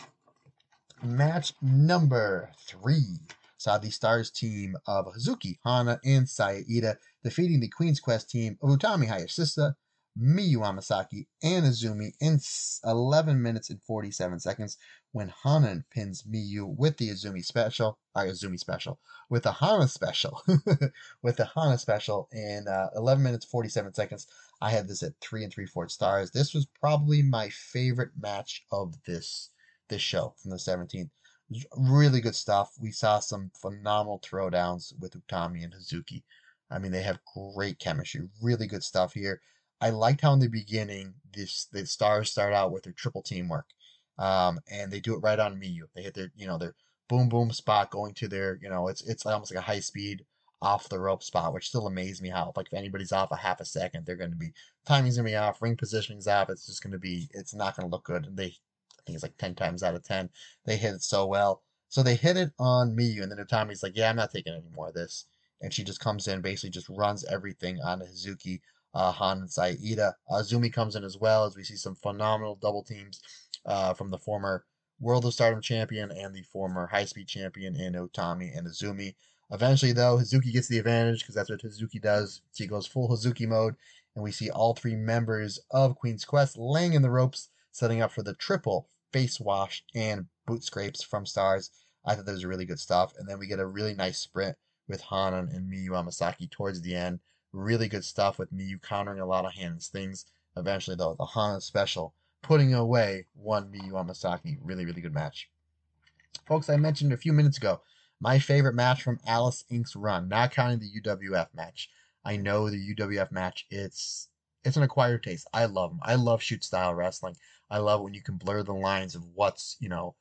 Match number three saw the Stars team of Hazuki, Hana, and Saya Iida defeating the Queen's Quest team of Utami Hayashishita, Miyu Amasaki, and Azumi in eleven minutes and forty-seven seconds when Hana pins Miyu with the Azumi special, or Azumi special, with the Hana special, with the Hana special in uh, eleven minutes forty-seven seconds. I had this at three and three-fourths stars. This was probably my favorite match of this this show from the seventeenth. Really good stuff. We saw some phenomenal throwdowns with Utami and Hazuki. I mean, they have great chemistry. Really good stuff here. I liked how in the beginning this the Stars start out with their triple teamwork, um, and they do it right on Miyu. They hit their you know their boom boom spot going to their you know it's it's almost like a high speed off the rope spot, which still amazed me how like if anybody's off a half a second, they're going to be timing's going to be off, ring positioning's off. It's just going to be it's not going to look good. And they I think it's like ten times out of ten they hit it so well. So they hit it on Miyu, and then Utami's like, yeah, I'm not taking any more of this, and she just comes in, basically just runs everything on Hazuki. Uh, Han and Saya Iida. Azumi comes in as well as we see some phenomenal double teams uh, from the former World of Stardom champion and the former High Speed champion in Utami and Azumi. Eventually, though, Hazuki gets the advantage because that's what Hazuki does. She goes full Hazuki mode, and we see all three members of Queen's Quest laying in the ropes, setting up for the triple face wash and boot scrapes from Stars. I thought that was really good stuff. And then we get a really nice sprint with Hanan and Miyu Amasaki towards the end. Really good stuff with Miyu countering a lot of Hanan's things. Eventually, though, the Hana special putting away one Miyu Amasaki. Really, really good match. Folks, I mentioned a few minutes ago, my favorite match from Alice Incorporated's run, not counting the U W F match. I know the U W F match, it's it's an acquired taste. I love them. I love shoot style wrestling. I love when you can blur the lines of what's, you know,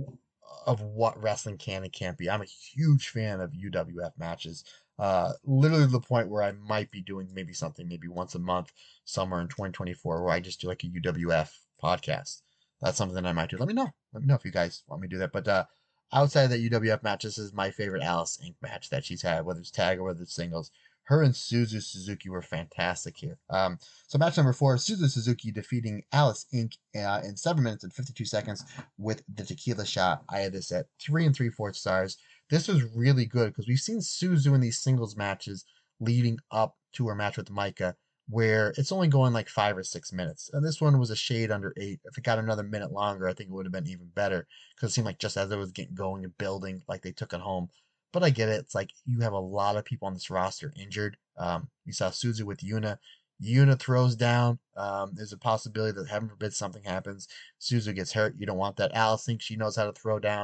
of what wrestling can and can't be. I'm a huge fan of U W F matches. Uh, literally to the point where I might be doing maybe something maybe once a month somewhere in twenty twenty-four where I just do like a U W F podcast. That's something that I might do. Let me know. Let me know if you guys want me to do that. But uh, outside of that U W F match, this is my favorite Alice Incorporated match that she's had, whether it's tag or whether it's singles. Her and Suzu Suzuki were fantastic here. Um, so match number four, Suzu Suzuki defeating Alice Incorporated uh, in seven minutes and fifty-two seconds with the tequila shot. I had this at three and three-fourths stars. This was really good because we've seen Suzu in these singles matches leading up to her match with Maika where it's only going like five or six minutes. And this one was a shade under eight. If it got another minute longer, I think it would have been even better because it seemed like just as it was getting going and building, like they took it home. But I get it. It's like you have a lot of people on this roster injured. Um, you saw Suzu with Yuna. Yuna throws down. Um, there's a possibility that, heaven forbid, something happens. Suzu gets hurt. You don't want that. Alice thinks she knows how to throw down.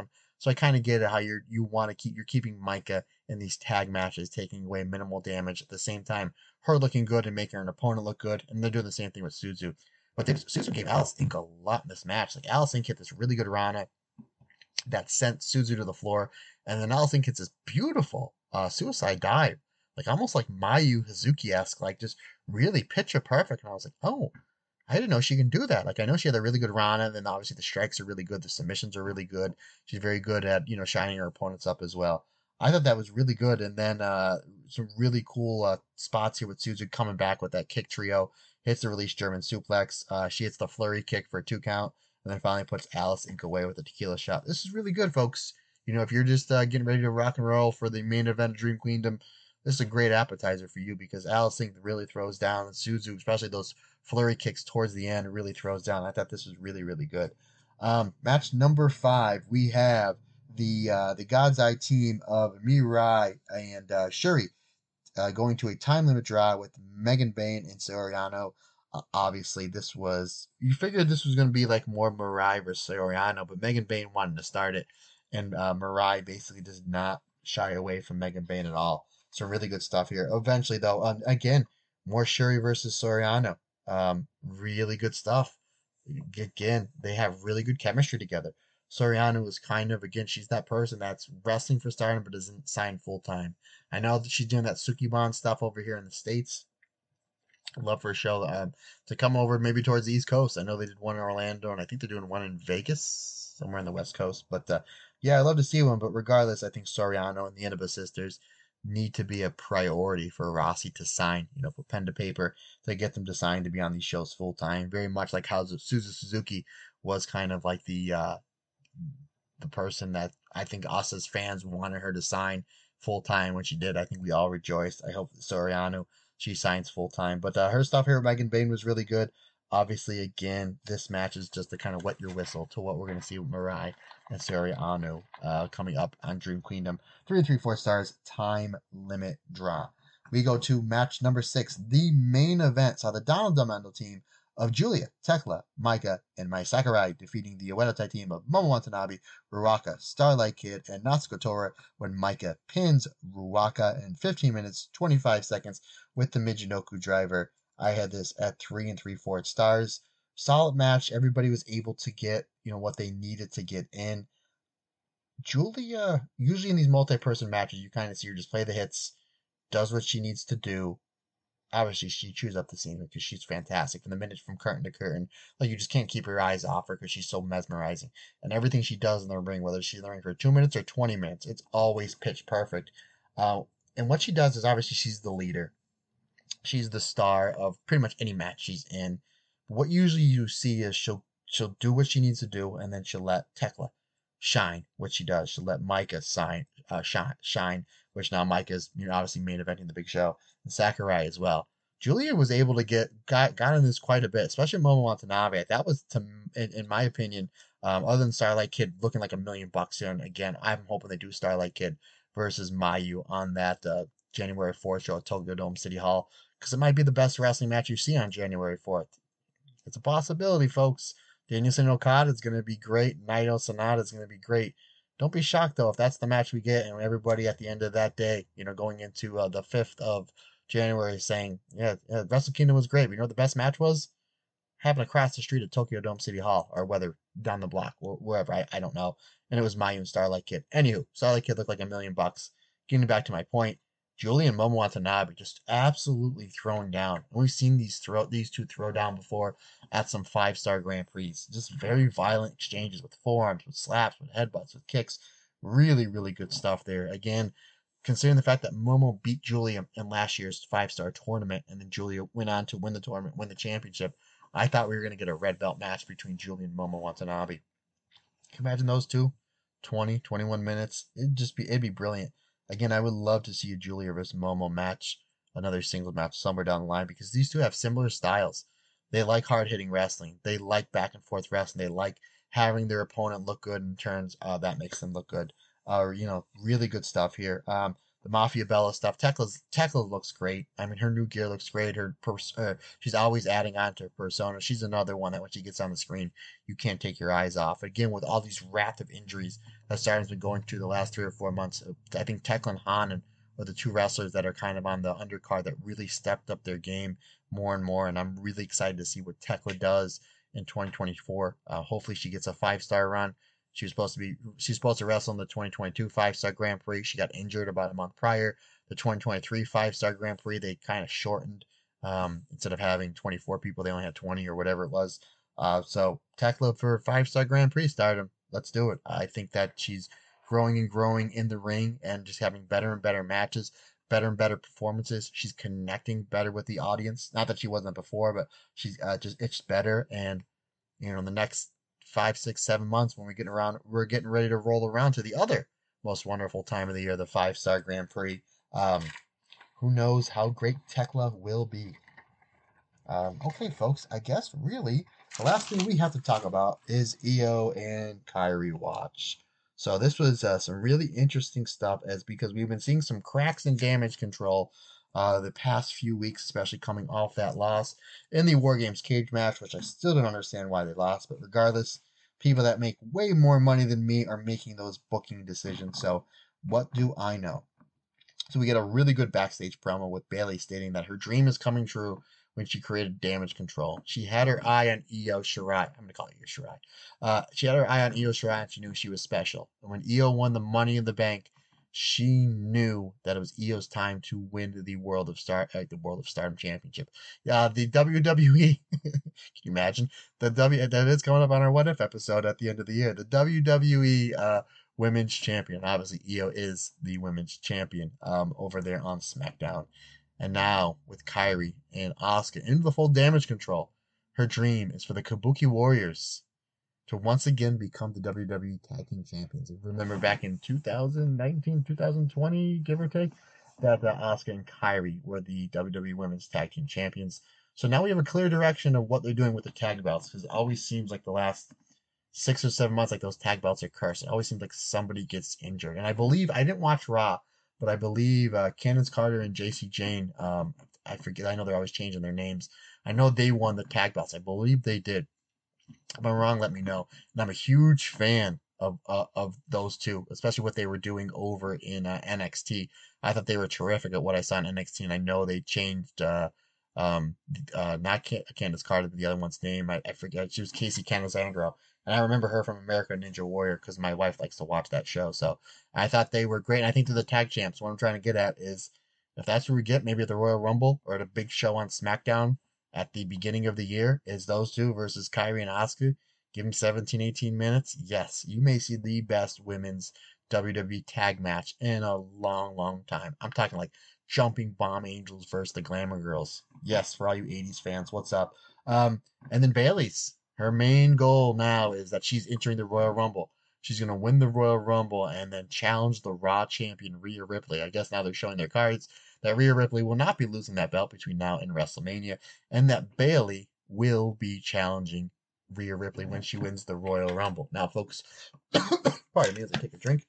So I kind of get it how you're you want to keep you're keeping Micah in these tag matches, taking away minimal damage at the same time, her looking good and making her opponent look good, and they're doing the same thing with Suzu. But they, Suzu gave Alice Inc. a lot in this match. Like Alice Inc. hit this really good Rana that sent Suzu to the floor, and then Alice Inc. hits this beautiful uh, suicide dive, like almost like Mayu Hazuki-esque, like just really picture perfect. And I was like, oh, I didn't know she can do that. Like I know she had a really good Rana, and then obviously the strikes are really good, the submissions are really good. She's very good at, you know, shining her opponents up as well. I thought that was really good, and then uh, some really cool uh, spots here with Suzu coming back with that kick trio. Hits the release German suplex. Uh, she hits the flurry kick for a two count, and then finally puts Alice Inc. away with a tequila shot. This is really good, folks. You know, if you're just uh, getting ready to rock and roll for the main event of Dream Queendom, this is a great appetizer for you because Alice Inc. really throws down, and Suzu, especially those flurry kicks towards the end, really throws down. I thought this was really, really good. Um, match number five, we have the uh, the God's Eye team of Mirai and uh, Shuri uh, going to a time limit draw with Megan Bayne and Soriano. Uh, obviously, this was, you figured this was going to be like more Mirai versus Soriano, but Megan Bayne wanted to start it, and uh, Mirai basically does not shy away from Megan Bayne at all. So really good stuff here. Eventually, though, um, again, more Shuri versus Soriano. Um, really good stuff. Again, they have really good chemistry together. Soriano is kind of, again, she's that person that's wrestling for Stardom but isn't signed full time. I know that she's doing that Sukiban stuff over here in the States. I'd love for a show um, to come over maybe towards the East Coast. I know they did one in Orlando, and I think they're doing one in Vegas, somewhere in the West Coast. But uh, yeah, I'd love to see one. But regardless, I think Soriano and the Inaba sisters need to be a priority for Rossi to sign, you know, put pen to paper to get them to sign to be on these shows full time. Very much like how Suzu Suzuki was kind of like the uh, the person that I think us as fans wanted her to sign full time when she did. I think we all rejoiced. I hope Soriano, she signs full time. But uh, her stuff here with Megan Bayne was really good. Obviously, again, this match is just to kind of wet your whistle to what we're going to see with Mirai and Soriano uh, coming up on Dream Queendom. Three and three, four stars, time limit draw. We go to match number six, the main event. Saw the Donald Dumendo team of Julia, Tekla, Maika, and Mai Sakurai defeating the Oedo Tai team of Momo Watanabe, Ruaka, Starlight Kid, and Natsuko Tora when Maika pins Ruaka in fifteen minutes, twenty-five seconds with the Michinoku driver. I had this at three and three fourths stars. Solid match. Everybody was able to get, you know, what they needed to get in. Julia, usually in these multi-person matches, you kind of see her just play the hits, does what she needs to do. Obviously, she chews up the scene because she's fantastic. From the minute from curtain to curtain, like you just can't keep your eyes off her because she's so mesmerizing. And everything she does in the ring, whether she's in the ring for two minutes or twenty minutes, it's always pitch perfect. Uh, and what she does is obviously she's the leader. She's the star of pretty much any match she's in. What usually you see is she'll she'll do what she needs to do, and then she'll let Tekla shine what she does. She'll let Maika shine, uh, shine, shine, which now Maika's, you know, obviously main eventing the big show, and Sakurai as well. Julia was able to get got got in this quite a bit, especially Momo Watanabe. That was, to in, in my opinion, um, other than Starlight Kid looking like a million bucks here. And again, I'm hoping they do Starlight Kid versus Mayu on that uh, January fourth show at Tokyo Dome City Hall, because it might be the best wrestling match you see on January fourth. It's a possibility, folks. Danielson Okada is going to be great. Naito Sonata is going to be great. Don't be shocked, though, if that's the match we get, and everybody at the end of that day, you know, going into uh, the fifth of January saying, yeah, yeah, Wrestle Kingdom was great. But you know what the best match was? Happened across the street at Tokyo Dome City Hall, or whether down the block, or wherever, I, I don't know. And it was Mayu and Starlight Kid. Anywho, Starlight Kid looked like a million bucks. Getting back to my point, Julia and Momo Watanabe just absolutely thrown down. And we've seen these throw these two throw down before at some five-star Grand Prix. Just very violent exchanges with forearms, with slaps, with headbutts, with kicks. Really, really good stuff there. Again, considering the fact that Momo beat Julia in last year's five-star tournament, and then Julia went on to win the tournament, win the championship, I thought we were going to get a red belt match between Julia and Momo Watanabe. Can you imagine those two? twenty, twenty-one minutes. It'd just be, it'd be brilliant. Again, I would love to see a Julia versus Momo match, another singles match somewhere down the line, because these two have similar styles. They like hard-hitting wrestling. They like back-and-forth wrestling. They like having their opponent look good in turns. Uh, that makes them look good. Uh, you know, really good stuff here. Um, the Mafia Bella stuff. Tekla's Tekla looks great. I mean, her new gear looks great. Her pers- uh, she's always adding on to her persona. She's another one that when she gets on the screen, you can't take your eyes off. Again, with all these raft of injuries that Stardom's been going through the last three or four months, I think Tekla and Hanan are the two wrestlers that are kind of on the undercard that really stepped up their game more and more. And I'm really excited to see what Tekla does in twenty twenty-four. Uh, hopefully, she gets a five-star run. She was supposed to be she's supposed to wrestle in the twenty twenty-two five-star Grand Prix. She got injured about a month prior. The twenty twenty-three five-star Grand Prix, they kind of shortened. Um, instead of having twenty-four people, they only had twenty or whatever it was. Uh, so Tekla for five-star Grand Prix Stardom. Let's do it. I think that she's growing and growing in the ring and just having better and better matches, better and better performances. She's connecting better with the audience. Not that she wasn't before, but she's uh, just itched better. And you know, in the next five, six, seven months when we're getting around, we're getting ready to roll around to the other most wonderful time of the year, the five-star Grand Prix. Um, who knows how great Tekla will be. Um, okay, folks, I guess really the last thing we have to talk about is Io and Kairi Watch. So this was uh, some really interesting stuff as because we've been seeing some cracks in Damage Control uh, the past few weeks, especially coming off that loss in the War Games cage match, which I still don't understand why they lost. But regardless, people that make way more money than me are making those booking decisions. So what do I know? So we get a really good backstage promo with Bayley stating that her dream is coming true when she created Damage Control. She had her eye on Io Shirai. I'm going to call it Io Shirai. Uh, she had her eye on Io Shirai and she knew she was special. And when Io won the Money in the Bank, she knew that it was Io's time to win the World of Star, uh, the World of Stardom Championship. Uh, the W W E, can you imagine? The W that is coming up on our What If episode at the end of the year. The W W E uh, Women's Champion. Obviously, Io is the Women's Champion um, over there on SmackDown. And now, with Kairi and Asuka in the full Damage Control, her dream is for the Kabuki Warriors to once again become the W W E Tag Team Champions. Remember back in two thousand nineteen, two thousand twenty, give or take, that uh, Asuka and Kairi were the W W E Women's Tag Team Champions. So now we have a clear direction of what they're doing with the tag belts, because it always seems like the last six or seven months, like those tag belts are cursed. It always seems like somebody gets injured. And I believe, I didn't watch Raw, but I believe uh, Candice Carter and J C Jane, um, I forget, I know they're always changing their names. I know they won the tag belts. I believe they did. If I'm wrong, let me know. And I'm a huge fan of uh, of those two, especially what they were doing over in uh, N X T. I thought they were terrific at what I saw in N X T, and I know they changed, uh, um, uh, not Can- Candice Carter, but the other one's name. I, I forget. She was Casey Canizandro. And I remember her from American Ninja Warrior because my wife likes to watch that show. So I thought they were great. And I think they're the tag champs. What I'm trying to get at is if that's what we get, maybe at the Royal Rumble or at a big show on SmackDown at the beginning of the year, is those two versus Kairi and Asuka. Give them seventeen, eighteen minutes. Yes, you may see the best women's W W E tag match in a long, long time. I'm talking like Jumping Bomb Angels versus the Glamour Girls. Yes, for all you eighties fans, what's up? Um, and then Bayley's. Her main goal now is that she's entering the Royal Rumble. She's going to win the Royal Rumble and then challenge the Raw champion, Rhea Ripley. I guess now they're showing their cards that Rhea Ripley will not be losing that belt between now and WrestleMania, and that Bayley will be challenging Rhea Ripley when she wins the Royal Rumble. Now, folks, pardon me as I take a drink.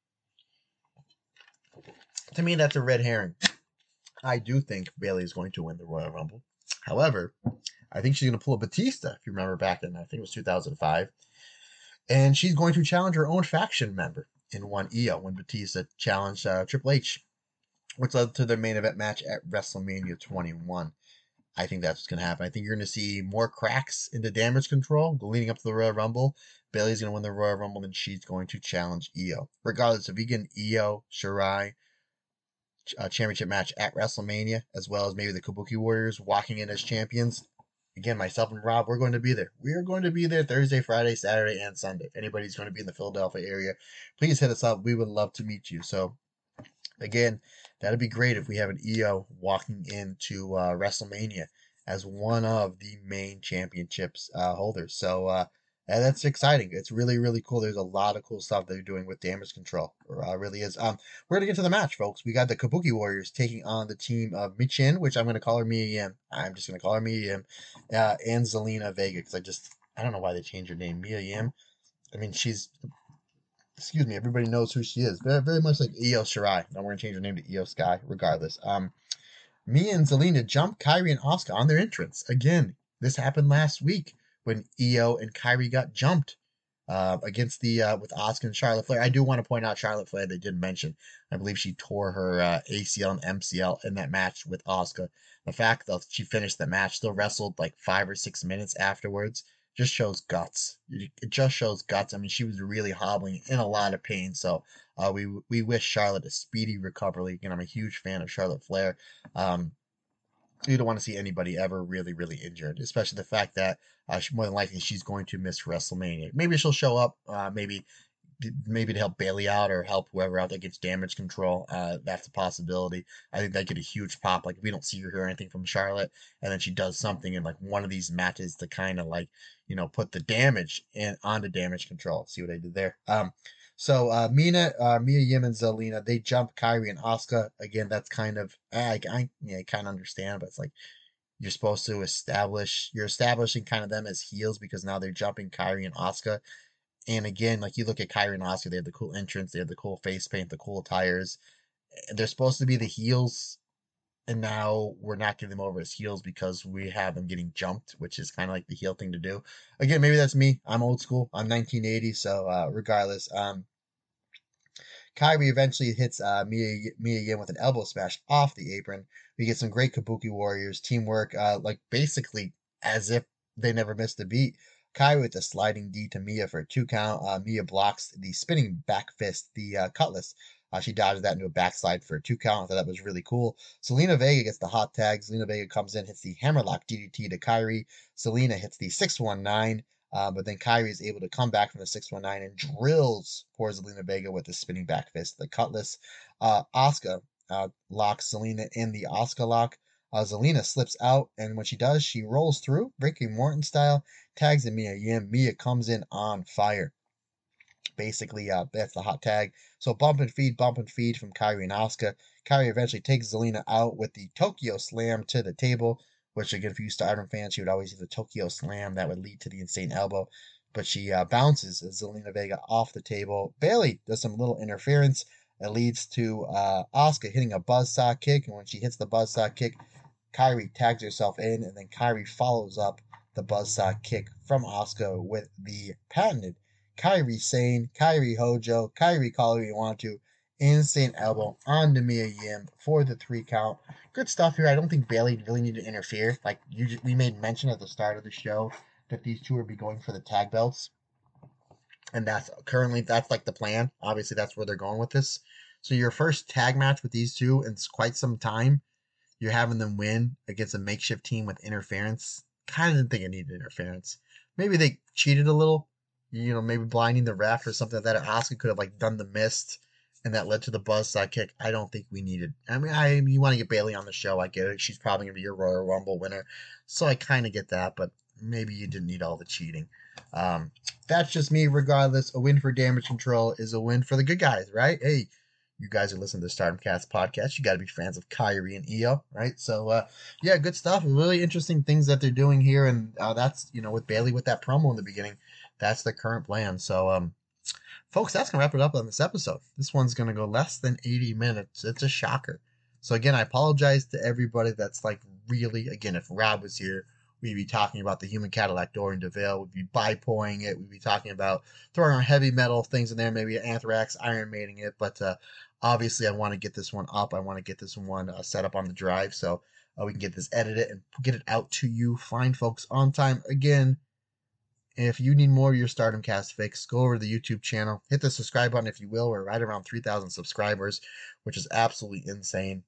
To me, that's a red herring. I do think Bayley is going to win the Royal Rumble. However, I think she's going to pull a Batista, if you remember back in, I think it was two thousand five. And she's going to challenge her own faction member in one Io when Batista challenged uh, Triple H, which led to their main event match at WrestleMania twenty-one. I think that's what's going to happen. I think you're going to see more cracks into Damage Control leading up to the Royal Rumble. Bayley's going to win the Royal Rumble, and she's going to challenge Io. Regardless, if you get an Io Shirai uh, championship match at WrestleMania, as well as maybe the Kabuki Warriors walking in as champions, again, myself and Rob, we're going to be there. We are going to be there Thursday, Friday, Saturday, and Sunday. If anybody's going to be in the Philadelphia area, please hit us up. We would love to meet you. So, again, that'd be great if we have an Io walking into uh, WrestleMania as one of the main championships uh, holders. So, uh, that's exciting. It's really, really cool. There's a lot of cool stuff they're doing with Damage Control. It uh, really is. Um, we're going to get to the match, folks. We got the Kabuki Warriors taking on the team of Michin, which I'm going to call her Mia Yim. I'm just going to call her Mia Yim. Uh, and Zelina Vega, because I just, I don't know why they changed her name. Mia Yim. I mean, she's excuse me, everybody knows who she is. Very, very much like Io Shirai. Now we're going to change her name to Io Sky, regardless. Um, Mia and Zelina jump Kairi and Asuka on their entrance. Again, this happened last week when Io and Kairi got jumped uh, against the, uh, with Asuka and Charlotte Flair. I do want to point out Charlotte Flair, they did mention, I believe she tore her uh, A C L and M C L in that match with Asuka. The fact that she finished the match, still wrestled like five or six minutes afterwards, just shows guts. It just shows guts. I mean, she was really hobbling in a lot of pain. So uh, we we wish Charlotte a speedy recovery. Again, I'm a huge fan of Charlotte Flair. Um, you don't want to see anybody ever really, really injured, especially the fact that uh, she, more than likely she's going to miss WrestleMania. Maybe she'll show up, uh, maybe maybe to help Bayley out or help whoever out that gets Damage Control. Uh, that's a possibility. I think that get a huge pop. Like, if we don't see or hear anything from Charlotte, and then she does something in like one of these matches to kind of like, you know, put the damage in onto Damage Control. See what I did there? Um, so uh, Mina, uh, Mia Yim and Zelina, they jump Kairi and Asuka. Again, that's kind of I I yeah, I kind of understand, but it's like you're supposed to establish you're establishing kind of them as heels because now they're jumping Kairi and Asuka. And again, like you look at Kairi and Asuka, they have the cool entrance, they have the cool face paint, the cool tires. They're supposed to be the heels, and now we're not getting them over as heels because we have them getting jumped, which is kind of like the heel thing to do. Again, maybe that's me. I'm old school. I'm nineteen eighty, so uh, regardless. Um, Kairi eventually hits uh, Mia, Mia Yim with an elbow smash off the apron. We get some great Kabuki Warriors teamwork, uh, like basically as if they never missed a beat. Kairi with a sliding D to Mia for a two count. Uh, Mia blocks the spinning back fist, the uh, cutlass. Uh, she dodges that into a backslide for a two count. I thought that was really cool. Zelina Vega gets the hot tag. Zelina Vega comes in, hits the hammerlock D D T to Kairi. Zelina hits the six one nine, uh, but then Kairi is able to come back from the six one nine and drills poor Zelina Vega with the spinning back fist, the cutlass. Uh, Asuka uh, locks Zelina in the Asuka lock. Uh, Zelina slips out, and when she does, she rolls through, Ricky Morton style, tags in Mia Yim. Mia comes in on fire. Basically, uh, that's the hot tag. So bump and feed, bump and feed from Kairi and Asuka. Kairi eventually takes Zelina out with the Tokyo Slam to the table, which again, for you Stardom fans, she would always do the Tokyo Slam. That would lead to the insane elbow. But she uh, bounces Zelina Vega off the table. Bayley does some little interference. It leads to uh, Asuka hitting a buzzsaw kick, and when she hits the buzzsaw kick, Kairi tags herself in, and then Kairi follows up the buzzsaw kick from Asuka with the patented Kairi Sane, Kairi Hojo, Kairi call it you want to, insane elbow onto Mia Yim for the three count. Good stuff here. I don't think Bayley really needed to interfere. Like you, just, we made mention at the start of the show that these two would be going for the tag belts, and that's currently that's like the plan. Obviously, that's where they're going with this. So your first tag match with these two in quite some time. You're having them win against a makeshift team with interference. Kind of didn't think it needed interference. Maybe they cheated a little, you know, maybe blinding the ref or something like that. Or Asuka could have like done the mist, and that led to the buzzsaw kick. I don't think we needed. I mean, I you want to get Bayley on the show, I get it. She's probably gonna be your Royal Rumble winner, so I kind of get that. But maybe you didn't need all the cheating. Um, that's just me. Regardless, a win for Damage Control is a win for the good guys, right? Hey. You guys are listening to the Stardom Cast podcast. You got to be fans of Kairi and Io, right? So, uh, yeah, good stuff. Really interesting things that they're doing here. And uh, that's, you know, with Bayley with that promo in the beginning, that's the current plan. So, um, folks, that's going to wrap it up on this episode. This one's going to go less than eighty minutes. It's a shocker. So, again, I apologize to everybody that's like really, again, if Rob was here, we'd be talking about the Human Cadillac Dorian DeVille. We'd be bipoing it. We'd be talking about throwing our heavy metal things in there, maybe Anthrax, Iron Maiden it. But, uh, obviously, I want to get this one up. I want to get this one uh, set up on the drive so uh, we can get this edited and get it out to you fine folks on time. Again, if you need more of your Stardom Cast fix, go over to the YouTube channel. Hit the subscribe button if you will. We're right around three thousand subscribers, which is absolutely insane.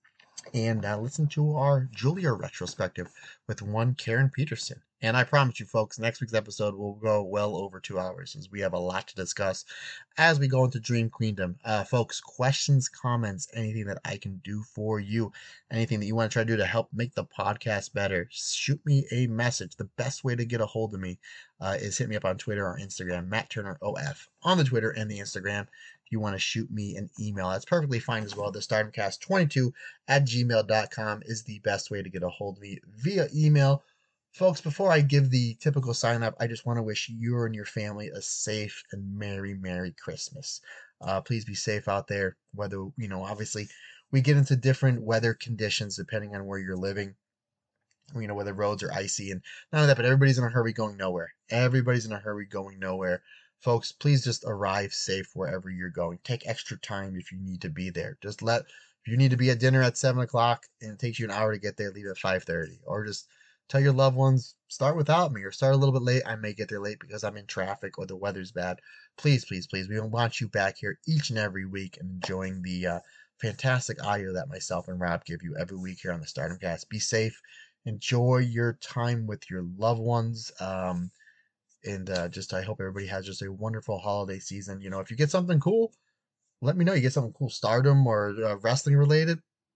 And uh, listen to our Julia retrospective with one Karen Peterson. And I promise you, folks, next week's episode will go well over two hours as we have a lot to discuss as we go into Dream Queendom. Uh, folks, questions, comments, anything that I can do for you, anything that you want to try to do to help make the podcast better, shoot me a message. The best way to get a hold of me uh, is hit me up on Twitter or Instagram, Matt Turner O F, on the Twitter and the Instagram. If you want to shoot me an email, that's perfectly fine as well. The StardomCast twenty-two at gmail dot com is the best way to get a hold of me via email. Folks, before I give the typical sign up, I just want to wish you and your family a safe and merry, merry Christmas. Uh, please be safe out there. Whether, you know, obviously we get into different weather conditions depending on where you're living. You know, where the roads are icy and none of that, but everybody's in a hurry going nowhere. Everybody's in a hurry going nowhere. Folks, please just arrive safe wherever you're going. Take extra time if you need to be there. Just let, if you need to be at dinner at seven o'clock and it takes you an hour to get there, leave at five thirty. Or just tell your loved ones, start without me or start a little bit late. I may get there late because I'm in traffic or the weather's bad. Please, please, please. We want you back here each and every week and enjoying the uh, fantastic audio that myself and Rob give you every week here on the Stardom Cast. Be safe. Enjoy your time with your loved ones. Um, and uh, just I hope everybody has just a wonderful holiday season. You know, if you get something cool, let me know. You get something cool, Stardom or uh, wrestling related,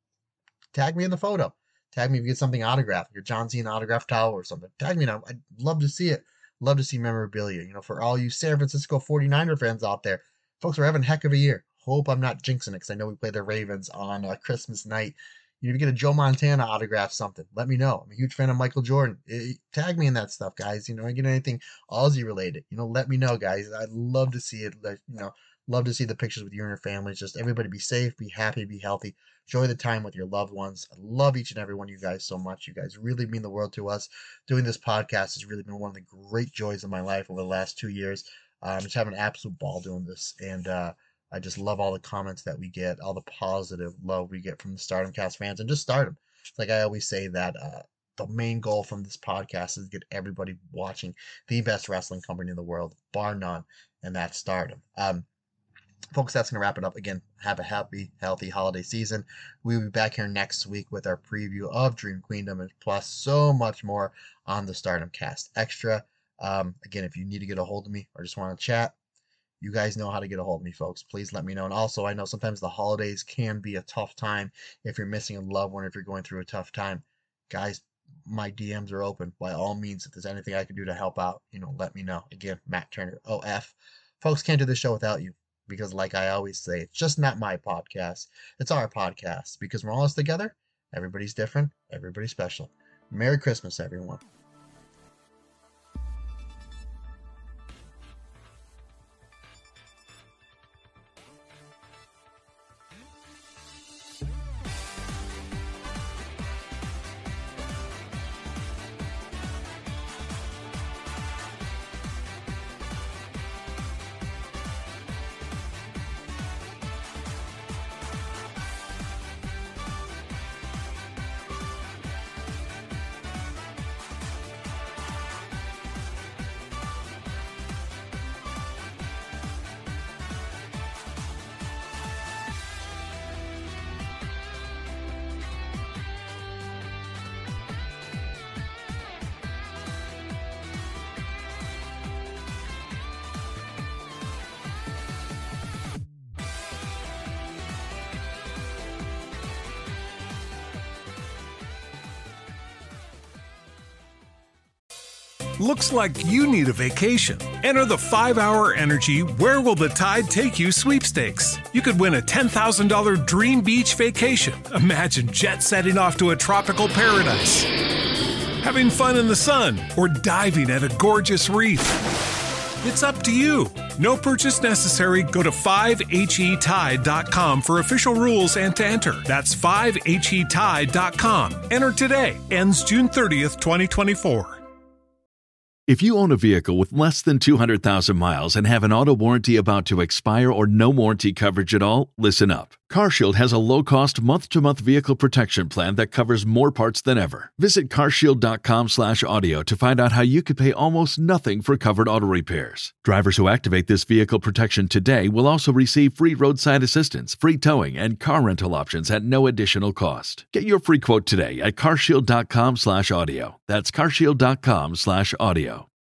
tag me in the photo. Tag me if you get something autographed, your John Cena autographed towel or something. Tag me now. I'd love to see it. Love to see memorabilia. You know, for all you San Francisco forty-niner fans out there, folks, we're having a heck of a year. Hope I'm not jinxing it because I know we play the Ravens on uh, Christmas night. You know, if you get a Joe Montana autograph something, let me know. I'm a huge fan of Michael Jordan. It, tag me in that stuff, guys. You know, I get anything Aussie related. You know, let me know, guys. I'd love to see it. Like, you know, love to see the pictures with you and your families. Just everybody be safe, be happy, be healthy. Enjoy the time with your loved ones. I love each and every one of you guys so much. You guys really mean the world to us. Doing this podcast has really been one of the great joys of my life over the last two years. I'm um, just having an absolute ball doing this. And, uh, I just love all the comments that we get, all the positive love we get from the Stardom Cast fans, and just Stardom. Like I always say that uh, the main goal from this podcast is to get everybody watching the best wrestling company in the world, bar none, and that's Stardom. Um, folks, that's going to wrap it up. Again, have a happy, healthy holiday season. We will be back here next week with our preview of Dream Queendom, and plus so much more on the Stardom Cast Extra. Um, again, if you need to get a hold of me or just want to chat, you guys know how to get a hold of me, folks. Please let me know. And also, I know sometimes the holidays can be a tough time if you're missing a loved one, if you're going through a tough time. Guys, my D Ms are open. By all means, if there's anything I can do to help out, you know, let me know. Again, Matt Turner, O F. Folks, can't do this show without you because, like I always say, it's just not my podcast. It's our podcast because we're all together. Everybody's different. Everybody's special. Merry Christmas, everyone. Looks like you need a vacation. Enter the five hour Energy Where Will the Tide Take You sweepstakes. You could win a ten thousand dollars dream beach vacation. Imagine jet setting off to a tropical paradise, having fun in the sun, or diving at a gorgeous reef. It's up to you. No purchase necessary. Go to five H E tide dot com for official rules and to enter. That's five H E tide dot com. Enter today. Ends June thirtieth, twenty twenty-four. If you own a vehicle with less than two hundred thousand miles and have an auto warranty about to expire or no warranty coverage at all, listen up. CarShield has a low-cost month-to-month vehicle protection plan that covers more parts than ever. Visit carshield.com slash audio to find out how you could pay almost nothing for covered auto repairs. Drivers who activate this vehicle protection today will also receive free roadside assistance, free towing, and car rental options at no additional cost. Get your free quote today at carshield.com slash audio. That's carshield.com slash audio.